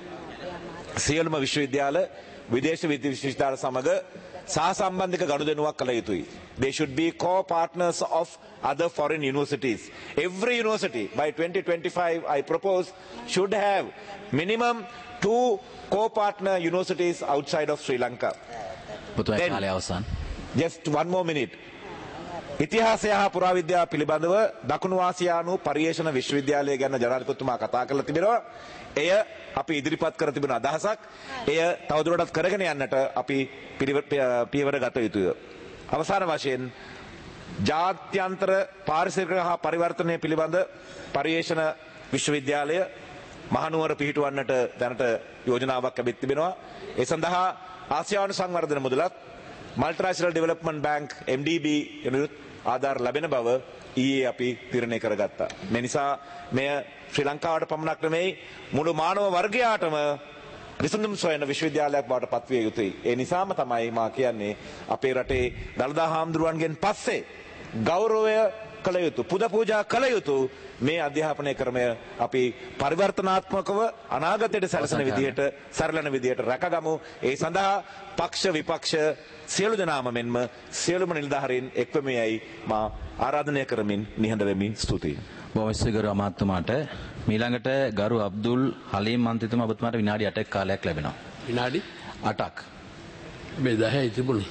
සියලුම විශ්වවිද්‍යාල විදේශ විශ්වවිද්‍යාල සමග සහසම්බන්ධක ගනුදෙනුවක් කළ යුතුයි. They should be co-partners of other foreign universities. Every university by twenty twenty-five I propose should have minimum two co-partner universities outside of Sri Lanka. පුතුයි කාලය අවසන්. Just one more minute. ඉතිහාසය හා පුරාවිද්‍යාව පිළිබඳව දකුණු ආසියානු පරිශන විශ්වවිද්‍යාලය ගැන ජනාධිපතිතුමා කතා කරලා තිබෙනවා. එය අපි ඉදිරිපත් කර තිබෙන අදහසක්. එය තවදුරටත් කරගෙන යන්නට අපි පියවර ගත යුතුය. අවසාන වශයෙන් ජාත්‍යන්තර පාරිසරික හා පරිවර්තනය පිළිබඳ පරිශන විශ්වවිද්‍යාලය මහනුවර පිහිටුවන්නට දැනට යෝජනාවක් ලැබෙත් තිබෙනවා. ඒ සඳහා ආසියානු සංවර්ධන මුදලත් Multinational Development Bank M D B යනුත් ආධාර ලැබෙන බව ඊයේ අපි තීරණය කරගත්තා. මේ නිසා මෙය ශ්‍රී ලංකාවට පමණක් නෙමෙයි මුළු මානව වර්ගයාටම විසඳුම් සොයන විශ්වවිද්‍යාලයක් බවට පත්විය යුතුයි. ඒ නිසාම තමයි මා කියන්නේ අපේ රටේ දළදා හාමුදුරුවන්ගෙන් පස්සේ ගෞරවය කළ යුතු පුද පූජා කළ යුතු මේ අධ්‍යාපනය ක්‍රමය අපි පරිවර්තනාත්මකව අනාගතයට සැලසෙන විදිහට සරලන විදිහට රැකගමු. ඒ සඳහා පක්ෂ විපක්ෂ සියලු දෙනාම මෙන්ම සියලුම නිලධාරීන් එක්වමියයි මා ආරාධනය කරමින් නිහඬ වෙමි. ස්තුතියි. බොහොම ස්තුතියි ගරු අමාත්‍යතුමාට. මීළඟට ගරු අබ්දුල් හලීම් මන්ත්‍රීතුමා ඔබතුමාට විනාඩි අටක කාලයක් ලැබෙනවා. විනාඩි අටක්. මේ දහයයි තිබුණේ.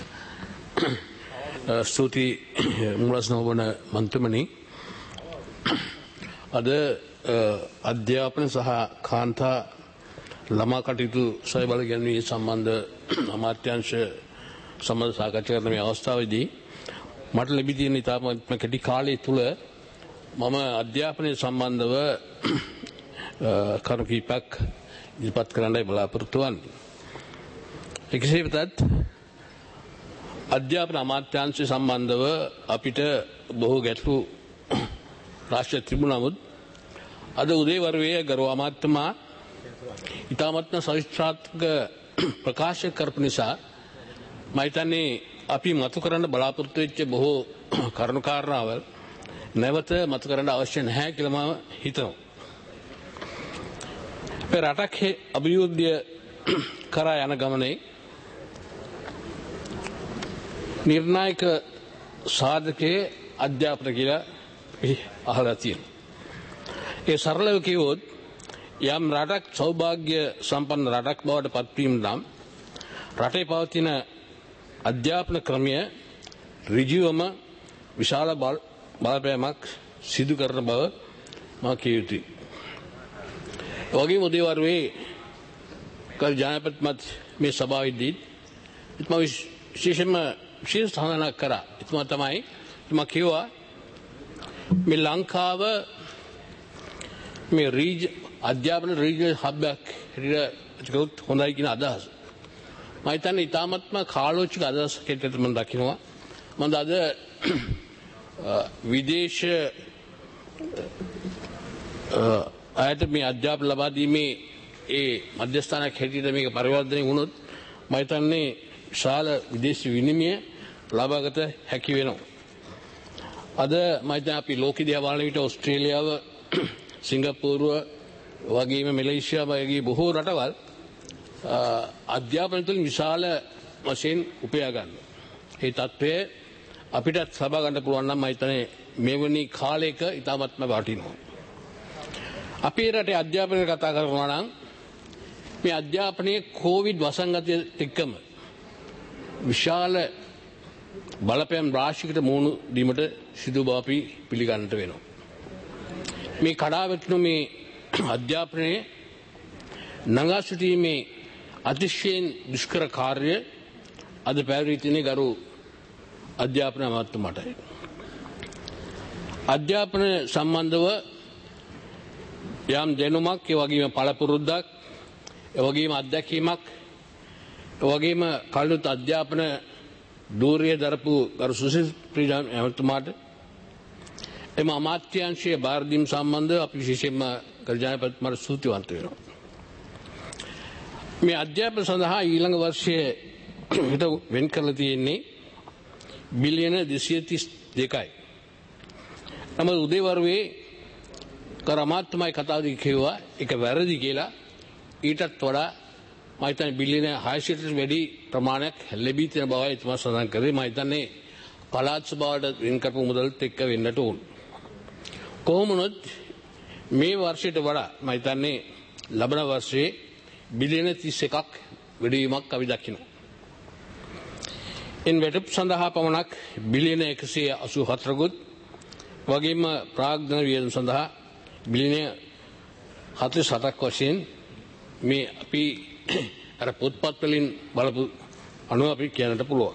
ස්තුතියි මුලස් නොවන මන්ත්‍රමනි. අද අධ්‍යාපන සහ කාන්තා ළමා කටයුතු සයබල ගැන්වීම සම්බන්ධ අමාත්‍යාංශ සම්බන්ධ සාකච්ඡා කරන මේ අවස්ථාවේදී මට ලැබී තියෙන ඉතාමත්ම කෙටි කාලය තුළ මම අධ්‍යාපනය සම්බන්ධව කරුණු කිහිපයක් ඉදිරිපත් කරන්නයි බලාපොරොත්තු වෙන්නේ. එකෙසේ වෙතත් අධ්‍යාපන අමාත්‍යාංශය සම්බන්ධව අපිට බොහෝ ගැටලු රාශියක් තිබුණා. නමුත් අද උදේවරුේ ගරු අමාත්‍යතුමා ඉතාමත්ම සවිස්තරාත්මක ප්‍රකාශ කරපු නිසා මම හිතන්නේ අපි මතු කරන්න බලාපොරොත්තු වෙච්ච බොහෝ කරුණු කාරණාවල් නැවත මතු කරන්න අවශ්‍ය නැහැ කියලා මම හිතනවා. අපේ රටක් අභිවෘද්ධිය කරා යන ගමනේ නිර්ණායක සාධකයේ අධ්‍යාපන කියලා අහලා තියෙනවා. ඒ සරලව කිව්වොත් යම් රටක් සෞභාග්‍ය සම්පන්න රටක් බවට පත්වීම නම් රටේ පවතින අධ්‍යාපන ක්‍රමය ඍජුවම විශාල බලපෑමක් සිදු කරන බව මා කිය යුතුයි. ඒ වගේම උදේවරුේ කල් ජනපතිමත් මේ සභාවේදී මම විශේෂයෙන්ම විශේෂ සඳහනක් කරා. එතුමා තමයි මම කිව්වා මේ ලංකාව මේ රීජ අධ්‍යාපන රීජනල් හබ් එකක් හැටියට හොඳයි කියන අදහස. මම හිතන්නේ ඉතාමත්ම කාලෝචික අදහසක් හැටියට මම දකිනවා. මම අද විදේශ අයට මේ අධ්‍යාපන ලබා දීමේ ඒ මධ්‍යස්ථානයක් හැටියට මේක පරිවර්තනය වුණොත් මම හිතන්නේ විශාල විදේශී විනිමය ලබාගත හැකි වෙනවා. අද මම හිතන්නේ අපි ලෝක දිහා බලන විට ඕස්ට්‍රේලියාව, සිංගප්පූරුව වගේම මැලේසියාව වගේ බොහෝ රටවල් අධ්‍යාපන තුළින් විශාල වශයෙන් උපයා ගන්නවා. ඒ තත්ත්වය අපිටත් ලබා ගන්න පුළුවන් නම් මම හිතන්නේ මෙවැනි කාලයක ඉතාමත්ම වටිනවා. අපේ රටේ අධ්‍යාපනය කතා කරනවා නම් මේ අධ්‍යාපනයේ කොවිඩ් වසංගතයත් එක්කම විශාල බලපෑම් රාශියකට මුහුණ දීමට සිදු බව අපි පිළිගන්නට වෙනවා. මේ කඩාවැටුණු මේ අධ්‍යාපනයේ නඟා සිටීමේ අතිශයින් දුෂ්කර කාර්ය අද පැවරී තියෙන ගරු අධ්‍යාපන අමාත්‍යතුමාටයි. අධ්‍යාපන සම්බන්ධව යම් දැනුමක්, ඒ වගේම පළපුරුද්දක්, ඒ වගේම අත්දැකීමක්, ඒ වගේම කලුත් අධ්‍යාපන ධූරය දරපු ගරු සුසිල් ප්‍රීඩම් අමාත්‍යතුමාට එම අමාත්‍යාංශයේ බාර දීම සම්බන්ධව අපි විශේෂයෙන්ම ගර්ජනපතිතුමාට ස්තුතිවන්ත වෙනවා. මේ අධ්‍යාපන සඳහා ඊළඟ වර්ෂයේ හිට වෙන් කරලා තියෙන්නේ බිලියන දෙසිය තිස් දෙකයි. නමුත් උදේවරුේ කර අමාත්‍යතුමායි කතාවදී කිව්වා ඒක වැරදි කියලා. ඊටත් වඩා මම හිතන්නේ බිලියන හයසියයට වැඩි ප්‍රමාණයක් ලැබී තියෙන බවයි එතුමා සඳහන් කරේ. මම හිතන්නේ පළාත් සභාවට වෙන් කරපු මුදල්ත් එක්ක වෙන්නට ඕන. කොහොම වුණත් මේ වර්ෂයට වඩා මම හිතන්නේ ලබන වර්ෂයේ බිලියන තිස් එකක් වැඩිවීමක් අපි දකිනවා. ඉන් වැටුප් සඳහා පමණක් බිලියන එකසිය අසූ හතරකුත් වගේම ප්‍රාග්ධන වියදම් සඳහා බිලියන හතළිස් හතක් වශයෙන් මේ අපි අර පොත්පත් වලින් බලපු අනුව අපි කියන්නට පුළුවන්.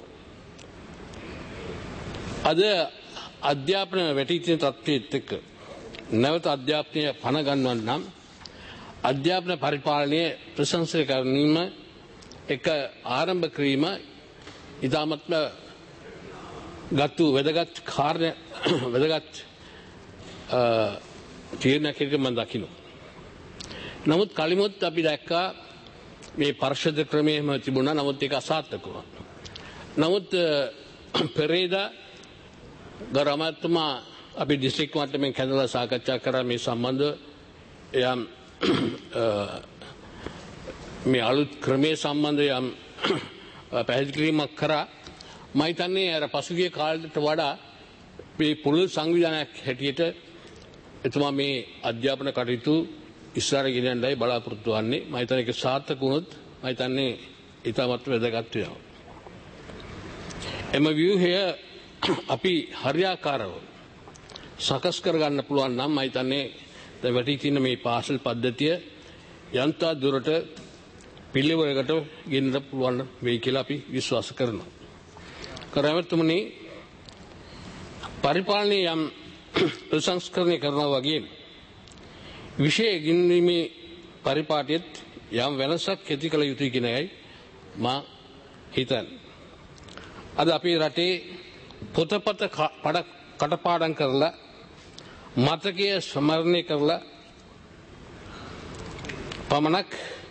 අද අධ්‍යාපන වැටී තියෙන තත්ත්වයේත් එක්ක නැවත අධ්‍යාපනය පණ ගන්නවන්න නම් අධ්‍යාපන පරිපාලනය ප්‍රශංසනය කිරීම එක ආරම්භ කිරීම ඉතාමත්ම ගත්තු වැදගත් කාර්ය වැදගත් තීරණයක් හැටියට මම දකිනවා. නමුත් කලිමුත් අපි දැක්කා මේ පරිශද ක්‍රමයේම තිබුණා. නමුත් ඒක අසාර්ථක වුණා. නමුත් පෙරේදා ගරු අමාත්‍යතුමා අපි දිස්ත්‍රික් මට්ටමින් කැඳවලා සාකච්ඡා කරා මේ සම්බන්ධව යම් මේ අලුත් ක්‍රමයේ සම්බන්ධව යම් පැහැදිලි කිරීමක් කරා. මම හිතන්නේ අර පසුගිය කාලයට වඩා මේ පුළුල් සංවිධානයක් හැටියට එතුමා මේ අධ්‍යාපන කටයුතු ඉස්සරහ ගෙනියන්නයි බලාපොරොත්තු වෙන්නේ. මම හිතන්නේ ඒක සාර්ථක වුණොත් මම හිතන්නේ ඉතාමත් වැදගත් වෙනවා. එම ව්‍යුහය අපි හරියාකාරව සකස් කරගන්න පුළුවන් නම් මම හිතන්නේ දැන් වැටී තියෙන මේ පාසල් පද්ධතිය යන්තා දුරට පිළිවෙලකට ගෙනන්න පුළුවන් වෙයි කියලා අපි විශ්වාස කරනවා. කරවතුමනි පරිපාලනයේ යම් ප්‍රසංස්කරණය කරනවා වගේ විෂය ගෙනීමේ පරිපාටියත් යම් වෙනසක් ඇති කළ යුතුයි කියනයි මා හිතන්නේ. අද අපේ රටේ පොතපත කටපාඩම් කරලා මතකය ස්මරණය කරලා පමණක්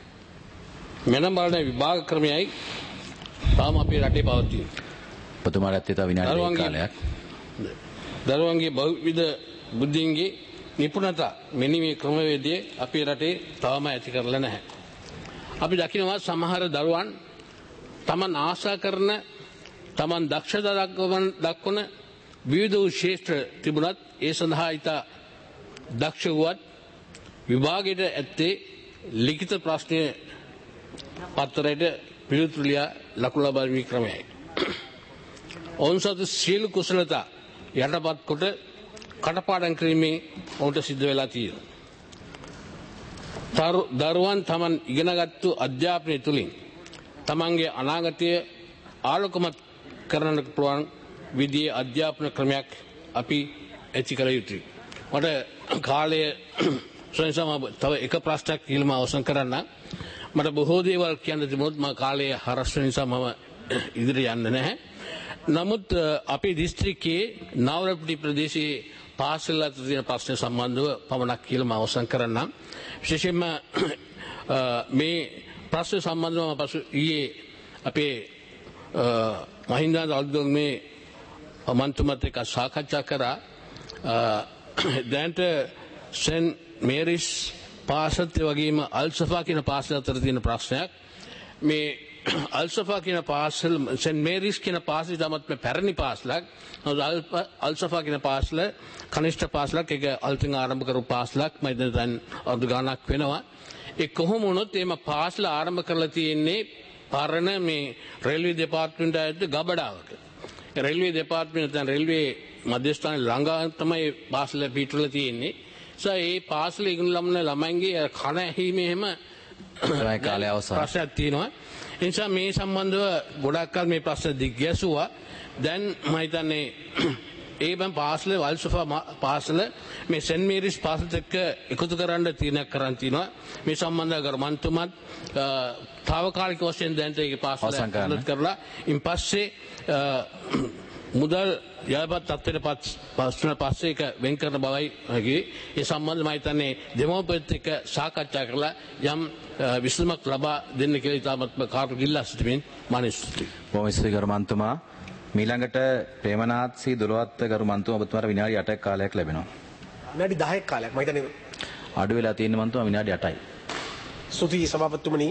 මෙනම් බලන විභාග ක්‍රමයයි තාම අපේ රටේ පවතින. ඔබතුමාට තව විනාඩි දෙකක් කාලයක්. දරුවන්ගේ බහුවිධ බුද්ධින්ගේ නිපුණතා මෙනිමේ ක්‍රමවේදයේ අපේ රටේ තවම ඇති කරලා නැහැ. අපි දකිනවා සමහර දරුවන් තමන් ආශා කරන තමන් දක්ෂතා දක්වන දක්වන විවිධ වූ ශේෂ්ත්‍ර තිබුණත් ඒ සඳහා ඉතා දක්ෂ වුවත් විභාගයට ඇත්තේ ලිඛිත ප්‍රශ්නය පත්තරයට පිළිතුරු ලියා ලකුණු ලබා ගැනීම ක්‍රමයයි. ඔවුන් සතු සීල කුසලතා යටපත් කොට කටපාඩම් කිරීමෙන් ඔවුන්ට සිද්ධ වෙලා තියෙනවා. දරුවන් තමන් ඉගෙනගත්තු අධ්‍යාපනය තුළින් තමන්ගේ අනාගතය ආලෝකමත් කරන්නට පුළුවන් විදිහේ අධ්‍යාපන ක්‍රමයක් අපි ඇති කළ යුතුයි. මට කාලය සොයන්සම තව එක ප්‍රශ්නයක් ඉල්ලම අවසන් කරන්න. මට බොහෝ දේවල් කියන්න තිබුණොත් මම කාලය හරස් වෙන නිසා මම ඉදිරිය යන්න නැහැ. නමුත් අපේ දිස්ත්‍රික්කයේ නාවරපිටි ප්‍රදේශයේ පාසල් අතර තියෙන ප්‍රශ්න සම්බන්ධව පමණක් කියලා මම අවසන් කරන්නම්. විශේෂයෙන්ම මේ ප්‍රශ්න සම්බන්ධව මම පසු ඊයේ අපේ මහින්දාද අල්දුම්ගේ මන්ත්‍රීතුමත් එක්ක සාකච්ඡා කරා. දැනට සෙන් මේරිස් පාසල් වගේම අල්සෆා කියන පාසල් අතර තියෙන ප්‍රශ්නයක්. මේ අල්සෆා කියන පාසල් සෙන් මේරිස් කියන පාසල තමත් පැරණි පාසලක්. අල්සෆා කියන පාසල කනිෂ්ඨ පාසලක්. ඒක අලුතින් ආරම්භ කරපු පාසලක්. මම දැන් අවුරුදු ගාණක් වෙනවා. ඒ කොහොම වුණත් එම පාසල ආරම්භ කරලා තියෙන්නේ පරණ මේ රේල්වේ දෙපාර්තමේන්තුව ඇතුළේ ගබඩාවක. රේල්වේ දෙපාර්තමේන්තුව දැන් රේල්වේ මධ්‍යස්ථානයේ ළඟ තමයි පාසල පිටුවල තියෙන්නේ. ඒ ඒ පාසල ඉගෙන ලබන ළමයින්ගේ කන ඇහිීමේ හැම කාලය අවසන් ප්‍රශ්නයක් තියෙනවා. ඒ නිසා මේ සම්බන්ධව ගොඩක් කල මේ ප්‍රශ්න දිග්ගැසුවා. දැන් මම හිතන්නේ ඒ බම් පාසල වල්සෆා පාසල මේ සෙන් මේරිස් පාසලත් එක්ක එකතු කරන්න තීරණයක් කරන් තිනවා. මේ සම්බන්ධව කර මන්තුමත් తాවකාලික වශයෙන් දැන් ඒක පාසල අනුත් කරලා ඉන් පස්සේ මුදල් යහපත් තත්ත්වයට පස්සන පස්සේ ඒක වෙන් කරන බවයි හැකියි. ඒ සම්බන්ධව මම හිතන්නේ දෙමෝපියත් එක්ක සාකච්ඡා කරලා යම් විසඳුමක් ලබා දෙන්න කියලා ඉතාමත්ම කාර්යයක් ඉල්ලා සිටිමින් මම ස්තුතියි. බොහොම ස්තුතියි ගරු මන්තුමා. මීළඟට ප්‍රේමනාත් සී දොළොවත් ගරු මන්තුමා ඔබතුමාට විනාඩි අටක කාලයක් ලැබෙනවා. විනාඩි දහයක කාලයක් මම හිතන්නේ අඩු වෙලා තියෙන මන්තුමා විනාඩි අටයි. ස්තුතියි සභාපතිතුමනි.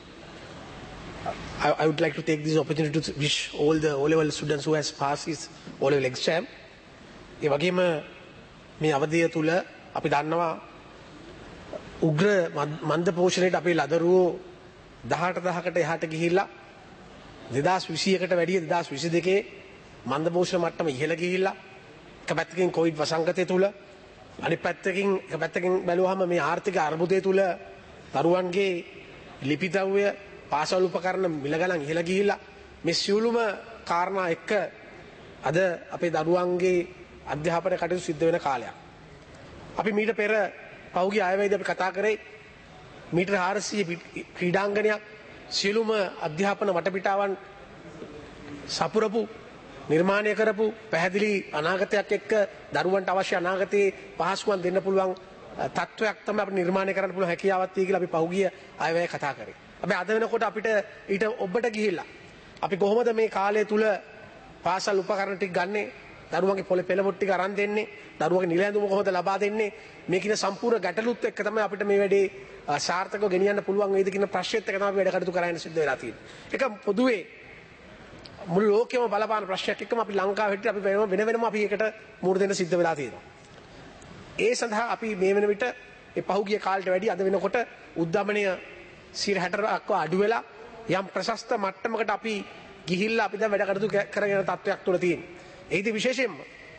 I, I would like to take this opportunity to wish all the O-level students who has passed his O-level exam. ඒ වගේම මේ අවධිය තුල අපි දන්නවා උග්‍ර මන්ද පෝෂණයට අපේ ලදරුවෝ දහඅට දහසකට එහාට ගිහිල්ලා දෙදාස් විසියකට වැඩිය දෙදාස් විසි දෙකේ මන්ද පෝෂණ මට්ටම ඉහළ ගිහිල්ලා එක පැත්තකින් කොවිඩ් වසංගතය තුල අනිත් පැත්තකින් එක පැත්තකින් බැලුවහම මේ ආර්ථික අර්බුදය තුල දරුවන්ගේ ලිපිද්‍රව්‍ය පාසල් උපකරණ මිල ගණන් ඉහළ ගිහිල්ලා මේ සියලුම කාරණා එක්ක අද අපේ දරුවන්ගේ අධ්‍යාපන කටයුතු සිද්ධ වෙන කාලයක්. අපි මීට පෙර පහුගිය අයවැයේදී අපි කතා කරේ මීටර් හාරසිය ක්‍රීඩාංගණයක් සියලුම අධ්‍යාපන වටපිටාවන් සපුරපු නිර්මාණය කරපු පැහැදිලි අනාගතයක් එක්ක දරුවන්ට අවශ්‍ය අනාගතයේ පහසුකම් දෙන්න පුළුවන් තත්වයක් තමයි අපිට නිර්මාණය කරන්න පුළුවන් හැකියාවක් තියෙයි කියලා අපි පහුගිය අයවැයේ කතා කරේ. හැබැයි අද වෙනකොට අපිට ඊට ඔබට ගිහිල්ලා අපි කොහොමද මේ කාලය තුල පාසල් උපකරණ ටික ගන්නෙ? දරුවන්ගේ පොලේ පෙළපොත් ටික අරන් දෙන්නේ? දරුවන්ගේ නිල ඇඳුම කොහොමද ලබා දෙන්නේ? මේ කියන සම්පූර්ණ ගැටලුත් එක්ක තමයි අපිට මේ වැඩේ සාර්ථකව ගෙනියන්න පුළුවන් වේද කියන ප්‍රශ්නෙත් එක්ක තමයි අපි වැඩ කටයුතු කරන්න සිද්ධ වෙලා තියෙන්නේ. ඒක පොදුවේ මුළු ලෝකෙම බලපාන ප්‍රශ්නයක් එක්කම අපි ලංකාවේ හිටිය අපි වෙන වෙනම අපි ඒකට මුහුණ දෙන්න සිද්ධ වෙලා තියෙනවා. ඒ සඳහා අපි මේ වෙන විට ඒ පහුගිය කාලයට වැඩි අද වෙනකොට උද්දමනය සියයට හැටක් අඩු වෙලා යම් ප්‍රශස්ත මට්ටමකට අපි ගිහිල්ලා අපි දැන් වැඩ කටයුතු කරගෙන තත්වයක් තුළ තියෙනවා. ඒකදී විශේෂයෙන්ම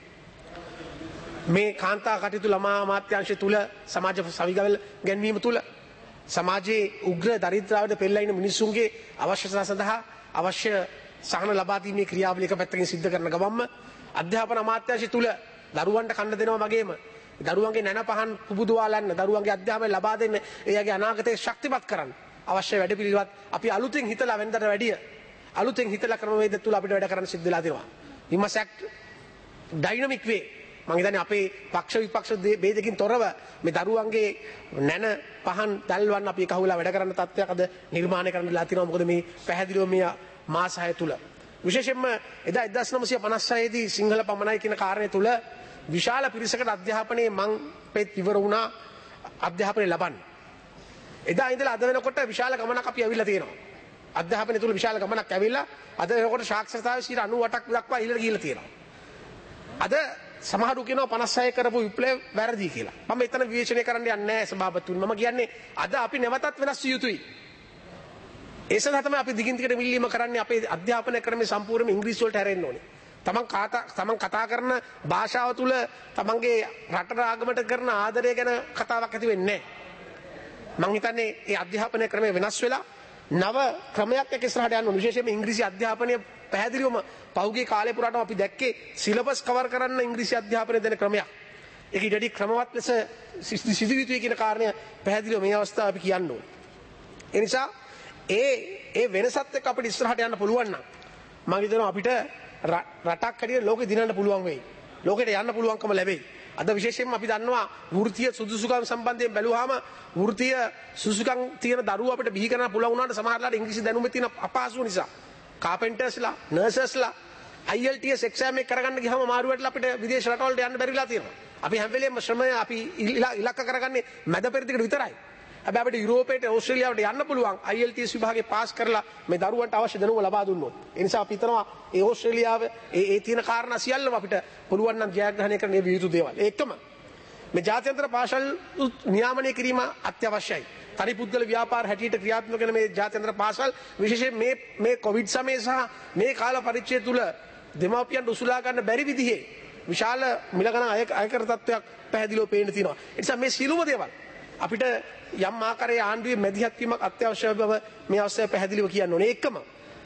මේ කාන්තා කටයුතු ළමා අමාත්‍යාංශය තුල සමාජ සවිගවල් ගැන්වීම තුල සමාජයේ උග්‍ර දරිද්‍රතාවයට පෙළලා ඉන්න මිනිසුන්ගේ අවශ්‍යතා සඳහා අවශ්‍ය සහන ලබා දීමේ ක්‍රියාවලිය එක පැත්තකින් සිද්ධ කරන ගමන්ම අධ්‍යාපන අමාත්‍යාංශය තුල දරුවන්ට කන්න දෙනවා වගේම දරුවන්ගේ නැන පහන් පුබුදුවාලන්න දරුවන්ගේ අධ්‍යාපනය ලබා දෙන්න එයාගේ අනාගතය ශක්තිමත් කරන්න අවශ්‍ය වැඩපිළිවෙලක් අපි අලුතෙන් හිතලා වෙනදට වැඩිය අලුතෙන් හිතලා ක්‍රමවේද තුල අපිට වැඩ කරන්න සිද්ධ වෙලා තියෙනවා. We must act dynamic way. මම හිතන්නේ අපේ පක්ෂ විපක්ෂ ભેදකින් තොරව මේ දරුවන්ගේ නැන පහන් දැල්වන්න අපි එකහුවලා වැඩ කරන්න තත්ත්වයක් අද නිර්මාණය කරන්න වෙලා තියෙනවා. මොකද මේ පැහැදිලිව මේ මාස හය තුල විශේෂයෙන්ම එදා එක්දහස් නවසිය පනස් හය දී සිංහල පමණයි කියන කාරණය තුල විශාල පිරිසකට අධ්‍යාපනයේ මං පෙත් ඉවර වුණා අධ්‍යාපනය ලබන්න. එදා ඉඳලා අද වෙනකොට විශාල ගමනක් අපි ඇවිල්ලා තියෙනවා. අධ්‍යාපනය තුල විශාල ගමනක් ඇවිල්ලා අද වෙනකොට සාක්ෂරතාවය සියයට අනූඅටක් දක්වා ඉහළට ගිහිල්ලා තියෙනවා. අද සමහරු කියනවා පනස් හය කරපු විප්ලවය වැරදි කියලා. මම එතන විවේචනය කරන්න යන්නේ නැහැ සභාපතිතුමනි. මම කියන්නේ අද අපි නැවතත් වෙනස් විය යුතුයි. ඒ සඳහා තමයි අපි දිගින් දිගට මිල්ලීම කරන්නේ. අපේ අධ්‍යාපන ක්‍රමයේ සම්පූර්ණයෙන්ම ඉංග්‍රීසි වලට හැරෙන්න ඕනේ. තමන් කතා තමන් කතා කරන භාෂාව තුල තමන්ගේ රටට ආගමට කරන ආදරය ගැන කතාවක් ඇති වෙන්නේ නැහැ. මම හිතන්නේ මේ අධ්‍යාපන ක්‍රමය වෙනස් වෙලා නව ක්‍රමයක් එක්ක ඉස්සරහට යන්න ඕනේ. විශේෂයෙන්ම ඉංග්‍රීසි අධ්‍යාපනය පැහැදිලිවම පහුගිය කාලේ පුරාටම අපි දැක්කේ සිලබස් කවර් කරන්න ඉංග්‍රීසි අධ්‍යාපනය දෙන ක්‍රමයක්. ඒක ඊටදී ක්‍රමවත් ලෙස සිදු යුතුයි කියන කාරණය පැහැදිලිව මේ අවස්ථාව අපි කියන්න ඕනේ. ඒ නිසා ඒ ඒ වෙනසත් එක්ක අපිට ඉස්සරහට යන්න පුළුවන් නම් මම හිතනවා අපිට රටක් හැටියට ලෝකෙ දිනන්න පුළුවන් වෙයි. ලෝකෙට යන්න පුළුවන්කම ලැබෙයි. අද විශේෂයෙන්ම අපි දන්නවා වෘත්තීය සුදුසුකම් සම්බන්ධයෙන් බැලුවාම වෘත්තීය සුදුසුකම් තියෙන දරුවෝ අපිට බිහි කරන්න පුළුවන් වුණාට සමහරලාට ඉංග්‍රීසි දැනුමේ තියෙන අපහසුව නිසා කාපෙන්ටර්ස්ලා නර්සස්ලා I E L T S exam එක කරගන්න ගියාම මාරු වෙట్లా අපිට විදේශ රටවලට යන්න බැරිලා තියෙනවා. අපි හැම වෙලේම ශ්‍රමය අපි ඉලක්ක කරගන්නේ මැද පෙරදිගට විතරයි. හැබැයි අපිට යුරෝපයට ඕස්ට්‍රේලියාවට යන්න පුළුවන් I E L T S විභාගේ පාස් කරලා මේ දරුවන්ට අවශ්‍ය දැනුම ලබා දුන්නොත්. ඒ නිසා අපි හිතනවා ඒ ඕස්ට්‍රේලියාව ඒ ඒ තියෙන කාරණා සියල්ලම අපිට පුළුවන් නම් ජයග්‍රහණය කරන්න මේ වියුතු දේවල්. ඒකම මේ ජාත්‍යන්තර පාසල් නියාමනය කිරීම අත්‍යවශ්‍යයි. තනි පුද්ගල ව්‍යාපාර හැටියට ක්‍රියාත්මක වෙන මේ ජාත්‍යන්තර පාසල් විශේෂයෙන් මේ මේ කොවිඩ් සමයේ සහ මේ කාල පරිච්ඡේදය තුල දෙමාපියන් උසුලා ගන්න බැරි විදිහේ විශාල මිල ගණන් අය කර තත්ත්වයක් පැහැදිලිව පේන්න තියෙනවා. ඒ නිසා මේ සියලුම දේවල් අපිට යම් ආකාරයේ ආණ්ඩුවේ මැදිහත් වීමක් අත්‍යවශ්‍ය බව මේ අවස්ථාවේ පැහැදිලිව කියන්න ඕනේ. ඒකම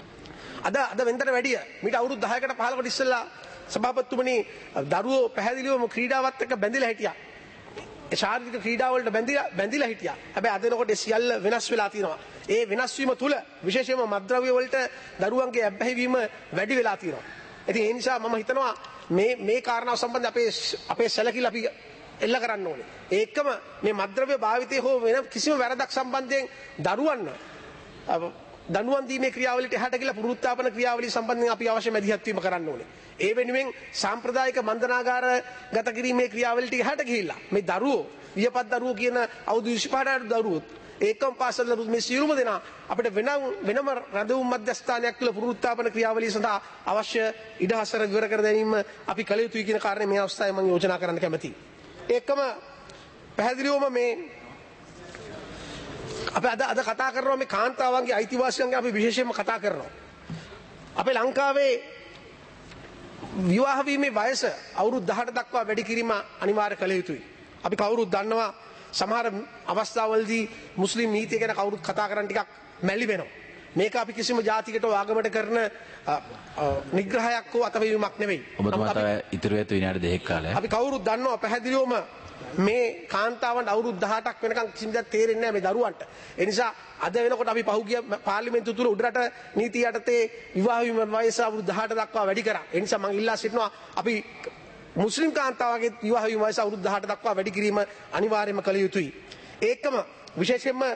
අද අද වෙනතට වැඩිය මීට අවුරුදු දහයකට පහළකට ඉස්සෙල්ලා සභාපතිතුමනි දරුවෝ පැහැදිලිවම ක්‍රීඩාවත් එක්ක බැඳිලා හිටියා. ඒ ශාරීරික ක්‍රීඩා වලට බැඳිලා බැඳිලා හිටියා. හැබැයි අද වෙනකොට ඒ සියල්ල වෙනස් වෙලා තියෙනවා. ඒ වෙනස් වීම තුල විශේෂයෙන්ම මත්ද්‍රව්‍ය වලට දරුවන්ගේ ඇබ්බැහි වීම වැඩි වෙලා තියෙනවා. ඉතින් ඒ නිසා මම හිතනවා මේ මේ කාරණාව සම්බන්ධව අපේ අපේ සැලකිලි අපි එල්ල කරන්න ඕනේ. ඒකම මේ මත්ද්‍රව්‍ය භාවිතය හෝ වෙන කිසිම වැරදක් සම්බන්ධයෙන් දරුවන් දනුවන් දීමේ ක්‍රියාවලියට එහාට ගිහලා පුනරුත්ථාපන ක්‍රියාවලිය සම්බන්ධයෙන් අපි අවශ්‍ය මැදිහත් වීම කරන්න ඕනේ. ඒ වෙනුවෙන් සාම්ප්‍රදායික මන්දනාගාර ගත කිරීමේ ක්‍රියාවලියට එහාට ගිහිල්ලා මේ දරුවෝ වියපත් දරුවෝ කියන අවුරුදු විසිපහකට දරුවෝ ඒකම් පාසල් දරුවෝ මේ සියලුම දෙනා අපිට වෙන වෙනම රැඳවුම් මධ්‍යස්ථානයක් තුළ පුනරුත්ථාපන ක්‍රියාවලිය සඳහා අවශ්‍ය ඉඩහසර විවර කර ගැනීම අපි කළ යුතුයි කියන කාරණේ මේ අවස්ථාවේ මම යෝජනා කරන්න කැමතියි. ඒකම පැහැදිලිවම මේ අපි අද අද කතා කරනවා මේ කාන්තාවන්ගේ අයිතිවාසිකම් ගැන අපි විශේෂයෙන්ම කතා කරනවා. අපේ ලංකාවේ විවාහ වීමේ වයස අවුරුදු දහඅට දක්වා වැඩි කිරීම අනිවාර්ය කළ යුතුයි. අපි කවුරුත් දන්නවා සමහර අවස්ථාවලදී මුස්ලිම් නීතිය ගැන කවුරුත් කතා කරන් ටිකක් මැලි වෙනවා. මේක අපි කිසිම ජාතියකට ආගමකට කරන නිග්‍රහයක් හෝ අතවීමක් නෙවෙයි. ඔබතුමාට ඉතුරු ඇතු විනාඩි දෙකක් කාලයක්. අපි කවුරුත් දන්නවා පැහැදිලිවම මේ කාන්තාවන්ට අවුරුදු දහඅටක් වෙනකන් කිසිම දෙයක් තේරෙන්නේ නැහැ මේ දරුවන්ට. ඒ නිසා අද වෙනකොට අපි පහුගිය පාර්ලිමේන්තුව තුල උඩරට නීතිය යටතේ විවාහ වීම වයස අවුරුදු දහඅට දක්වා වැඩි කරා. ඒ නිසා මම ඉල්ලා සිටිනවා අපි මුස්ලිම් කාන්තාවගේ විවාහ වීම වයස අවුරුදු දහඅට දක්වා වැඩි කිරීම අනිවාර්යයෙන්ම කළ යුතුයි. ඒකම විශේෂයෙන්ම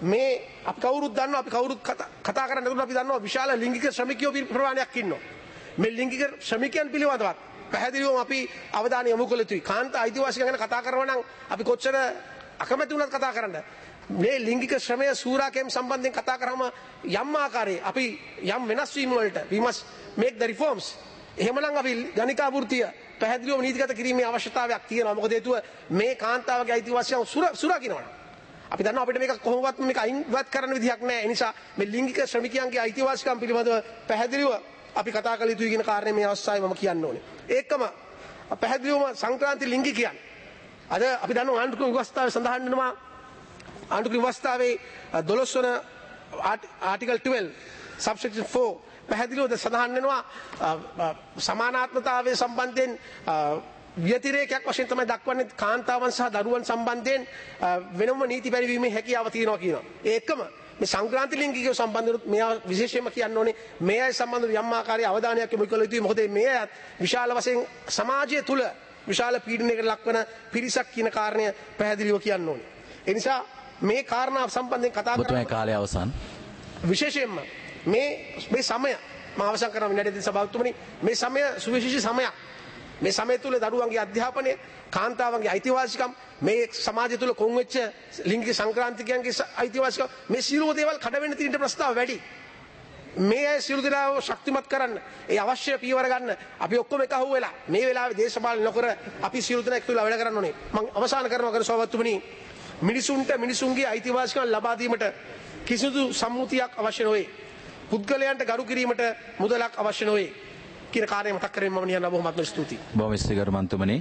මේ අපි කවුරුත් දන්නවා අපි කවුරුත් කතා කරන්න නේද අපි දන්නවා විශාල ලිංගික ශ්‍රමිකයෝ ප්‍රමාණයක් ඉන්නවා. මේ ලිංගික ශ්‍රමිකයන් පිළිබඳව පැහැදිලිවම අපි අවධානය යොමු කළ යුතුයි. කාන්තා අයිතිවාසිකම් ගැන කතා කරනවා නම් අපි කොච්චර අකමැති වුණත් කතා කරන්න. මේ ලිංගික ශ්‍රමය සූරාකම් සම්බන්ධයෙන් කතා කරාම යම් ආකාරයේ අපි යම් වෙනස් වීම වලට we must make the reforms. එහෙමනම් අපි ගණිකා වෘත්තිය පැහැදිලිවම නීතිගත කිරීමේ අවශ්‍යතාවයක් තියෙනවා. මොකද හේතුව මේ කාන්තාවගේ අයිතිවාසිකම් සුරකින්නවා. අපි දන්නවා අපිට මේක කොහොමවත් මේක අයින්වත් කරන්න විදිහක් නැහැ. ඒ නිසා මේ ලිංගික ශ්‍රමිකයන්ගේ අයිතිවාසිකම් පිළිබඳව පැහැදිලිව අපි කතා කළ යුතුයි කියන කාරණේ මේ අවස්ථාවේ මම කියන්න ඕනේ. ඒකම පැහැදිලිවම සංක්‍රාන්ති ලිංගිකයන් අද අපි දන්නවා ආණ්ඩුක්‍රම ව්‍යවස්ථාවේ සඳහන් වෙනවා ආණ්ඩුක්‍රම ව්‍යවස්ථාවේ දොළොස් වන ආටිකල් twelve subsection four පැහැදිලිව සඳහන් වෙනවා සමානාත්මතාවයේ සම්බන්ධයෙන් ව්‍යතිරේකයක් වශයෙන් තමයි දක්වන්නේ කාන්තාවන් සහ දරුවන් සම්බන්ධයෙන් වෙනම නීති පරිවීමේ හැකියාව තියෙනවා කියනවා. ඒකම මේ සංක්‍රාන්ති ලිංගිකයෝ සම්බන්ධව මෙයා විශේෂයෙන්ම කියන්න ඕනේ මේ අය සම්බන්ධව යම් ආකාරයේ අවධානයක් යොමු කළ යුතුයි. මොකද මේ අය විශාල වශයෙන් සමාජය තුල විශාල පීඩනයකට ලක්වන පිරිසක් කියන කාරණය පැහැදිලිව කියන්න ඕනේ. ඒ නිසා මේ කාරණා සම්බන්ධයෙන් කතා කරලා කාලය අවසන් විශේෂයෙන්ම මේ මේ සමය මම අවසන් කරන විනාඩි සභාවතුමනි මේ සමය සුවිශේෂී සමයක්. මේ සමය තුළ දරුවන්ගේ අධ්‍යාපනය කාන්තාවන්ගේ අයිතිවාසිකම් මේ සමාජය තුළ කොන් වෙච්ච ලිංගික සංක්‍රාන්තිකයන්ගේ අයිතිවාසිකම් මේ සියලුම දේවල් කඩ වෙන්න තියෙන ප්‍රස්තාව වැඩි. මේ අය සියලු දෙනාව ශක්තිමත් කරන්න ඒ අවශ්‍ය පියවර ගන්න අපි ඔක්කොම එකහුව වෙලා මේ වෙලාවේ දේශපාලන නොකර අපි සියලු දෙනා එකතු වෙලා වැඩ කරන්න ඕනේ. මම අවසන් කරනවා කර සභාවතුමනි මිනිසුන්ට මිනිසුන්ගේ අයිතිවාසිකම් ලබා දීමට කිසිදු සම්මුතියක් අවශ්‍ය නොවේ. පුද්ගලයන්ට ගරු කිරීමට මුදලක් අවශ්‍ය නොවේ. කියන කාර්යය මතක් කරගෙන මම නියන බොහොමත්ම ස්තුතියි. බොහොම ස්තුතියි ගරු මන්තුමනි.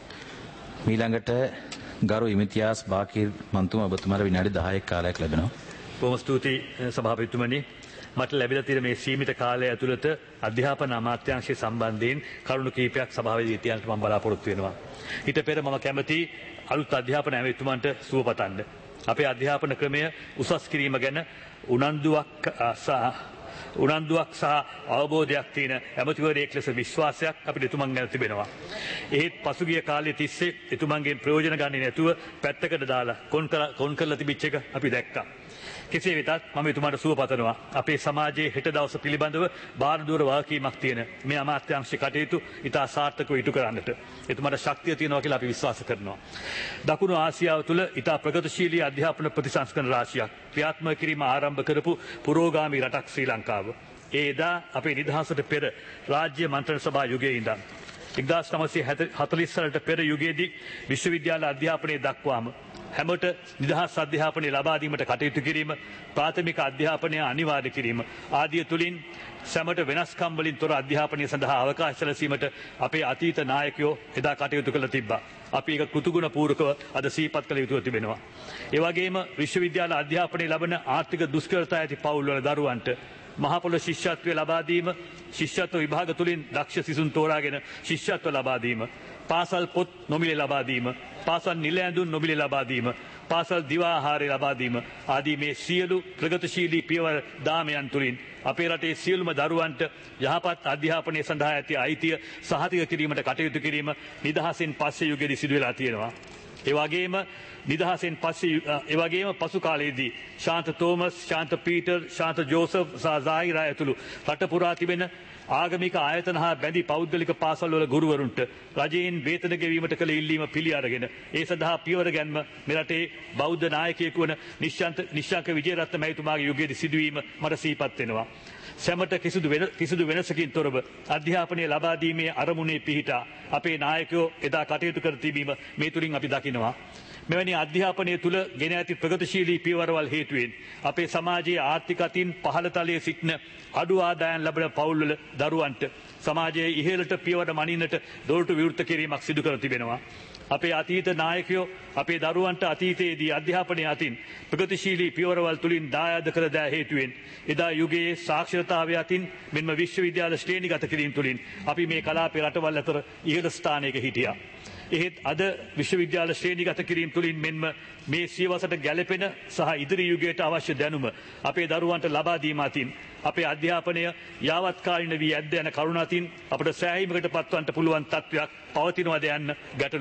ඊළඟට ගරු ඉමිතියාස් බාකිර් මන්තුමා ඔබතුමාට විනාඩි දහයක් කාලයක් ලැබෙනවා. බොහොම ස්තුතියි සභාපතිතුමනි. මට ලැබිලා තියෙන මේ සීමිත කාලය ඇතුළත අධ්‍යාපන අමාත්‍යාංශය සම්බන්ධයෙන් කරුණු කීපයක් සභාවේදී තියන්නට මම බලාපොරොත්තු වෙනවා. ඊට පෙර මම කැමැති අලුත් අධ්‍යාපන ඇමතිතුමන්ට සුව පතන්න. අපේ අධ්‍යාපන ක්‍රමය උසස් කිරීම ගැන උනන්දුවක් උනන්දුවක් සහ අවබෝධයක් තියෙන ඇමතිවරයෙක් ලෙස විශ්වාසයක් අපිට එතුමන් ගැන තිබෙනවා. ඒත් පසුගිය කාලයේ තිස්සේ එතුමන්ගෙන් ප්‍රයෝජන ගන්නේ නැතුව පැත්තකට දාලා කොන් කරලා තිබිච්ච එක අපි දැක්කා. කෙසේ වෙතත් මම එතුමාට සුව පතනවා. අපේ සමාජයේ හෙට දවස පිළිබඳව බාරදූර වගකීමක් තියෙන මේ අමාත්‍යාංශ කටයුතු ඉතා සාර්ථකව ඉටු කරන්නට එතුමාට ශක්තිය තියෙනවා කියලා අපි විශ්වාස කරනවා. දකුණු ආසියාව තුළ ඉතා ප්‍රගතිශීලී අධ්‍යාපන ප්‍රතිසංස්කරණ රාශියක් ක්‍රියාත්මක කිරීම ආරම්භ කරපු පුරෝගාමී රටක් ශ්‍රී ලංකාව. ඒ එදා අපේ නිදහසට පෙර රාජ්‍ය මන්ත්‍රණ සභා යුගයේ ඉඳන් එක්දාස් නවසිය හතළිස් වලට පෙර යුගයේදී විශ්වවිද්‍යාල අධ්‍යාපනයේ දක්වාම හැමෝට නිදහස් අධ්‍යාපනය ලබා දීමට කටයුතු කිරීම, ප්‍රාථමික අධ්‍යාපනය අනිවාර්ය කිරීම ආදිය තුලින් සැමට වෙනස්කම් වලින් තොර අධ්‍යාපනය සඳහා අවකාශ සැලසීමට අපේ අතීත නායකයෝ එදා කටයුතු කළ තිබ්බා. අපි ඒක කෘතුගුණ පූර්වකව අද සිහිපත් කළ යුතුව තිබෙනවා. ඒ වගේම විශ්වවිද්‍යාල අධ්‍යාපනය ලබන ආර්ථික දුෂ්කරතා ඇති පවුල්වල දරුවන්ට මහපොළ ශිෂ්‍යත්වය ලබා දීම, ශිෂ්‍යත්ව විභාග තුලින් දක්ෂ සිසුන් තෝරාගෙන ශිෂ්‍යත්ව ලබා දීම, පාසල් පොත් නොමිලේ ලබා දීම, පාසල් නිල ඇඳුම් නොමිලේ ලබා දීම, පාසල් දිවා ආහාරය ලබා දීම ආදී මේ සියලු ප්‍රගතිශීලී පියවර දාමයන් තුලින් අපේ රටේ සියලුම දරුවන්ට යහපත් අධ්‍යාපනය සඳහා ඇති අයිතිය සහතික කිරීමට කටයුතු කිරීම නිදහසෙන් පස්සේ යුගයේදී සිදු වෙලා තියෙනවා. ඒ වගේම නිදහසෙන් පස්සේ ඒ වගේම පසු කාලයේදී ශාන්ත තෝමස්, ශාන්ත පීටර්, ශාන්ත ජෝසප් සහ සාහිරා ඇතුළු රට පුරා තිබෙන ආගමික ආයතන හා බැඳි පෞද්ගලික පාසල්වල ගුරුවරුන්ට රජයෙන් වේතන ගෙවීමට කළ ඉල්ලීම පිළි අරගෙන ඒ සඳහා පියවර ගැන්ම මෙරටේ බෞද්ධ නායකයෙකු වන නිශ්ශාන්ත නිශ්ශාන්ක විජේරත්න මැතිතුමාගේ යුගයේදී සිදුවීම මට සිහිපත් වෙනවා. සැමට කිසිදු වෙන කිසිදු වෙනසකින් තොරව අධ්‍යාපනය ලබා දීමේ අරමුණේ පිහිටා අපේ නායකයෝ එදා කටයුතු කර තිබීම මේ තුලින් අපි දකිනවා. මෙවැනි අධ්‍යාපනය තුළ ගෙන ඇති ප්‍රගතිශීලී පියවරවල් හේතුවෙන් අපේ සමාජයේ ආර්ථික අතින් පහළ තලයේ සිටින අඩු ආදායම් ලබන පවුල්වල දරුවන්ට සමාජයේ ඉහළට පියවර මනින්නට දොරටු විවෘත කිරීමක් සිදු කර තිබෙනවා. අපේ අතීත නායකයෝ අපේ දරුවන්ට අතීතයේදී අධ්‍යාපනය අතින් ප්‍රගතිශීලී පියවරවල් තුලින් දායාද කළ දෑ හේතුවෙන් එදා යුගයේ සාක්ෂරතාවය අතින් මෙන්ම විශ්වවිද්‍යාල ශ්‍රේණිගත කිරීම තුලින් අපි මේ කලාපයේ රටවල් අතර ඉහළ ස්ථානයක හිටියා. එහෙත් අද විශ්වවිද්‍යාල ශ්‍රේණිගත කිරීම තුලින් මෙන්ම මේ සියවසට ගැළපෙන සහ ඉදිරි යුගයට අවශ්‍ය දැනුම අපේ දරුවන්ට ලබා දීම අතින් අපේ අධ්‍යාපනය යාවත්කාලින වී ඇද්ද යන කරුණ අතින් අපට සෑහීමකට පත්වන්නට පුළුවන් තත්ත්වයක් පවතිනවාද යන්න ගැටලුවක්.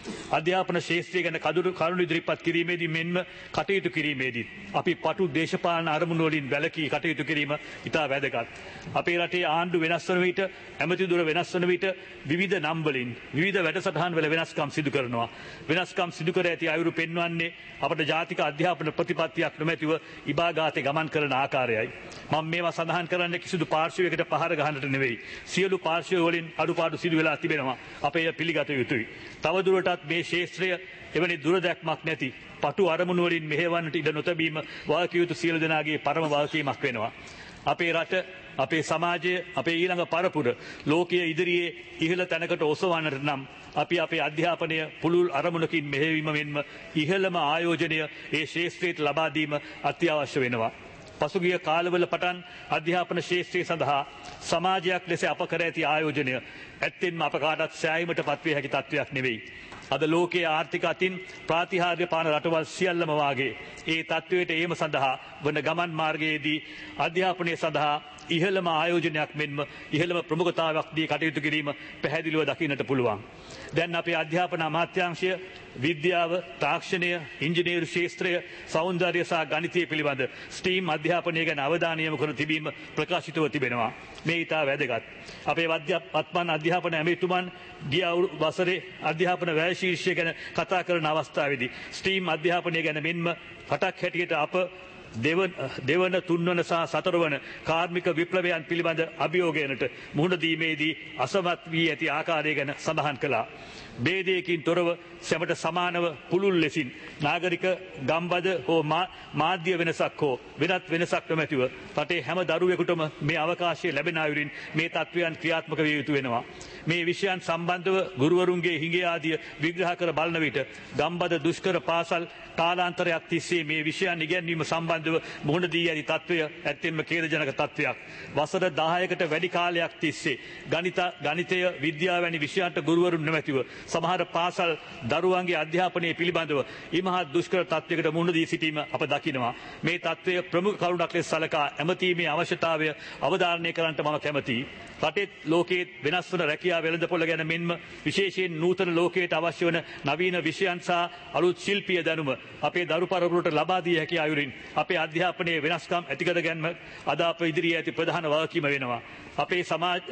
අධ්‍යාපන ශේත්‍රය ගැන කදුරු කරුණු ඉදිරිපත් කිරීමේදී මෙන්ම කටයුතු කිරීමේදී අපි පටු දේශපාලන අරමුණු වලින් වැළකී කටයුතු කිරීම ඉතා වැදගත්. අපේ රටේ ආණ්ඩු වෙනස් වන විට ඇමතිදුර වෙනස් වන විට විවිධ නම් වලින් විවිධ වැඩසටහන් වල වෙනස්කම් සිදු කරනවා. වෙනස්කම් සිදු කර ඇති අයුරු පෙන්වන්නේ අපට ජාතික අධ්‍යාපන ප්‍රතිපත්තියක් නොමැතිව ඉබාගාතේ ගමන් කරන ආකාරයයි. මම මේවා සඳහන් කරන්නේ කිසිදු පාර්ශවයකට පහර ගහන්නට නෙවෙයි. සියලු පාර්ශව වලින් අඩුපාඩු සිදු වෙලා තිබෙනවා. අපේ එය පිළිගත යුතුයි. තවදුරටත් මේ ශාස්ත්‍රය එවැනි දුරදැක්මක් නැති පටු අරමුණු වලින් මෙහෙවන්නට ඉඩ නොතැබීම වාකිය යුතු සියලු දෙනාගේ පරම වාකීමක් වෙනවා. අපේ රට අපේ සමාජය අපේ ඊළඟ පරපුර ලෝකයේ ඉදිරියේ ඉහළ තැනකට ඔසවන්නට නම් අපි අපේ අධ්‍යාපනය පුළුල් අරමුණකින් මෙහෙවීම මෙන්ම ඉහළම ආයෝජනය ඒ ශාස්ත්‍රයට ලබා දීම අත්‍යවශ්‍ය වෙනවා. පසුගිය කාලවල පටන් අධ්‍යාපන ශාස්ත්‍රය සඳහා සමාජයක් ලෙස අප කර ඇති ආයෝජනය ඇත්තෙන්ම අප කාටත් සෑයීමට පත්විය හැකි තත්ත්වයක් නෙවෙයි. අද ලෝකයේ ආර්ථික අතින් ප්‍රාතිහාර්ය පාන රටවල් සියල්ලම වාගේ ඒ තත්ත්වයට ඒම සඳහා වන ගමන් මාර්ගයේදී අධ්‍යාපනය සඳහා ඉහළම ආයෝජනයක් මෙන්ම ඉහළම ප්‍රමුඛතාවයක් දී කටයුතු කිරීම පැහැදිලිව දකින්නට පුළුවන්. දැන් අපේ අධ්‍යාපන අමාත්‍යාංශය විද්‍යාව, තාක්ෂණය, ඉංජිනේරු ශාස්ත්‍රය, සෞන්දර්ය සහ ගණිතය පිළිබඳ ස්ටීම් අධ්‍යාපනය ගැන අවධානය යොමු කර තිබීම ප්‍රකාශිතව තිබෙනවා. මේ ඉතා වැදගත්. අපේ වත්මන් අධ්‍යාපන ඇමතිතුමන් ගිය වසරේ අධ්‍යාපන වැය ශීර්ෂය ගැන කතා කරන අවස්ථාවේදී ස්ටීම් අධ්‍යාපනය ගැන මෙන්ම රටක් හැටියට අප දෙවන දෙවන තුන්වන සහ සතරවන කාර්මික විප්ලවයන් පිළිබඳ අභියෝගයනට මුහුණ දීමේදී අසමත් වී ඇති ආකාරය ගැන සඳහන් කළා. ભેදයකින් තොරව සැමට සමානව පුළුල් ලෙසින් නාගරික ගම්බද හෝ මාධ්‍ය වෙනසක් හෝ වෙනත් වෙනසක් නොමැතිව රටේ හැම දරුවෙකුටම මේ අවකාශය ලැබෙන අයුරින් මේ තත්ත්වයන් ක්‍රියාත්මක විය යුතු වෙනවා. මේ විෂයන් සම්බන්ධව ගුරුවරුන්ගේ හිඟේ ආදිය විග්‍රහ කර බලන විට ගම්බද දුෂ්කර පාසල් කාලාන්තරයක් තිස්සේ මේ විෂයන් ඉගැන්වීම සම්බන්ධව මුහුණ දී ඇති තත්ත්වය ඇත්තෙන්ම ඛේදජනක තත්ත්වයක්. වසර දහයකට වැඩි කාලයක් තිස්සේ ගණිත ගණිතය විද්‍යාව වැනි විෂයන්ට ගුරුවරුන් නොමැතිව සමහර පාසල් දරුවන්ගේ අධ්‍යාපනය පිළිබඳව ඉමහත් දුෂ්කර තත්ත්වයකට මුහුණ දී සිටීම අප දකිනවා. මේ තත්ත්වය ප්‍රමුඛ කරුණක් ලෙස සලකා ඇමතීමේ අවශ්‍යතාවය අවධාරණය කරන්නට මම කැමතියි. රටේ ලෝකයේ වෙනස් වන රැකියාව වෙළඳපොළ ගැන මෙන්ම විශේෂයෙන් නූතන ලෝකයට අවශ්‍ය වන නවීන විෂයන් සහ අලුත් ශිල්පීය දැනුම අපේ දරු පරපුරට ලබා දී හැකි අයුරින් අපේ අධ්‍යාපනයේ වෙනස්කම් ඇති කර ගැනීම අද අප ඉදිරියේ ඇති ප්‍රධාන වගකීම වෙනවා. අපේ සමාජ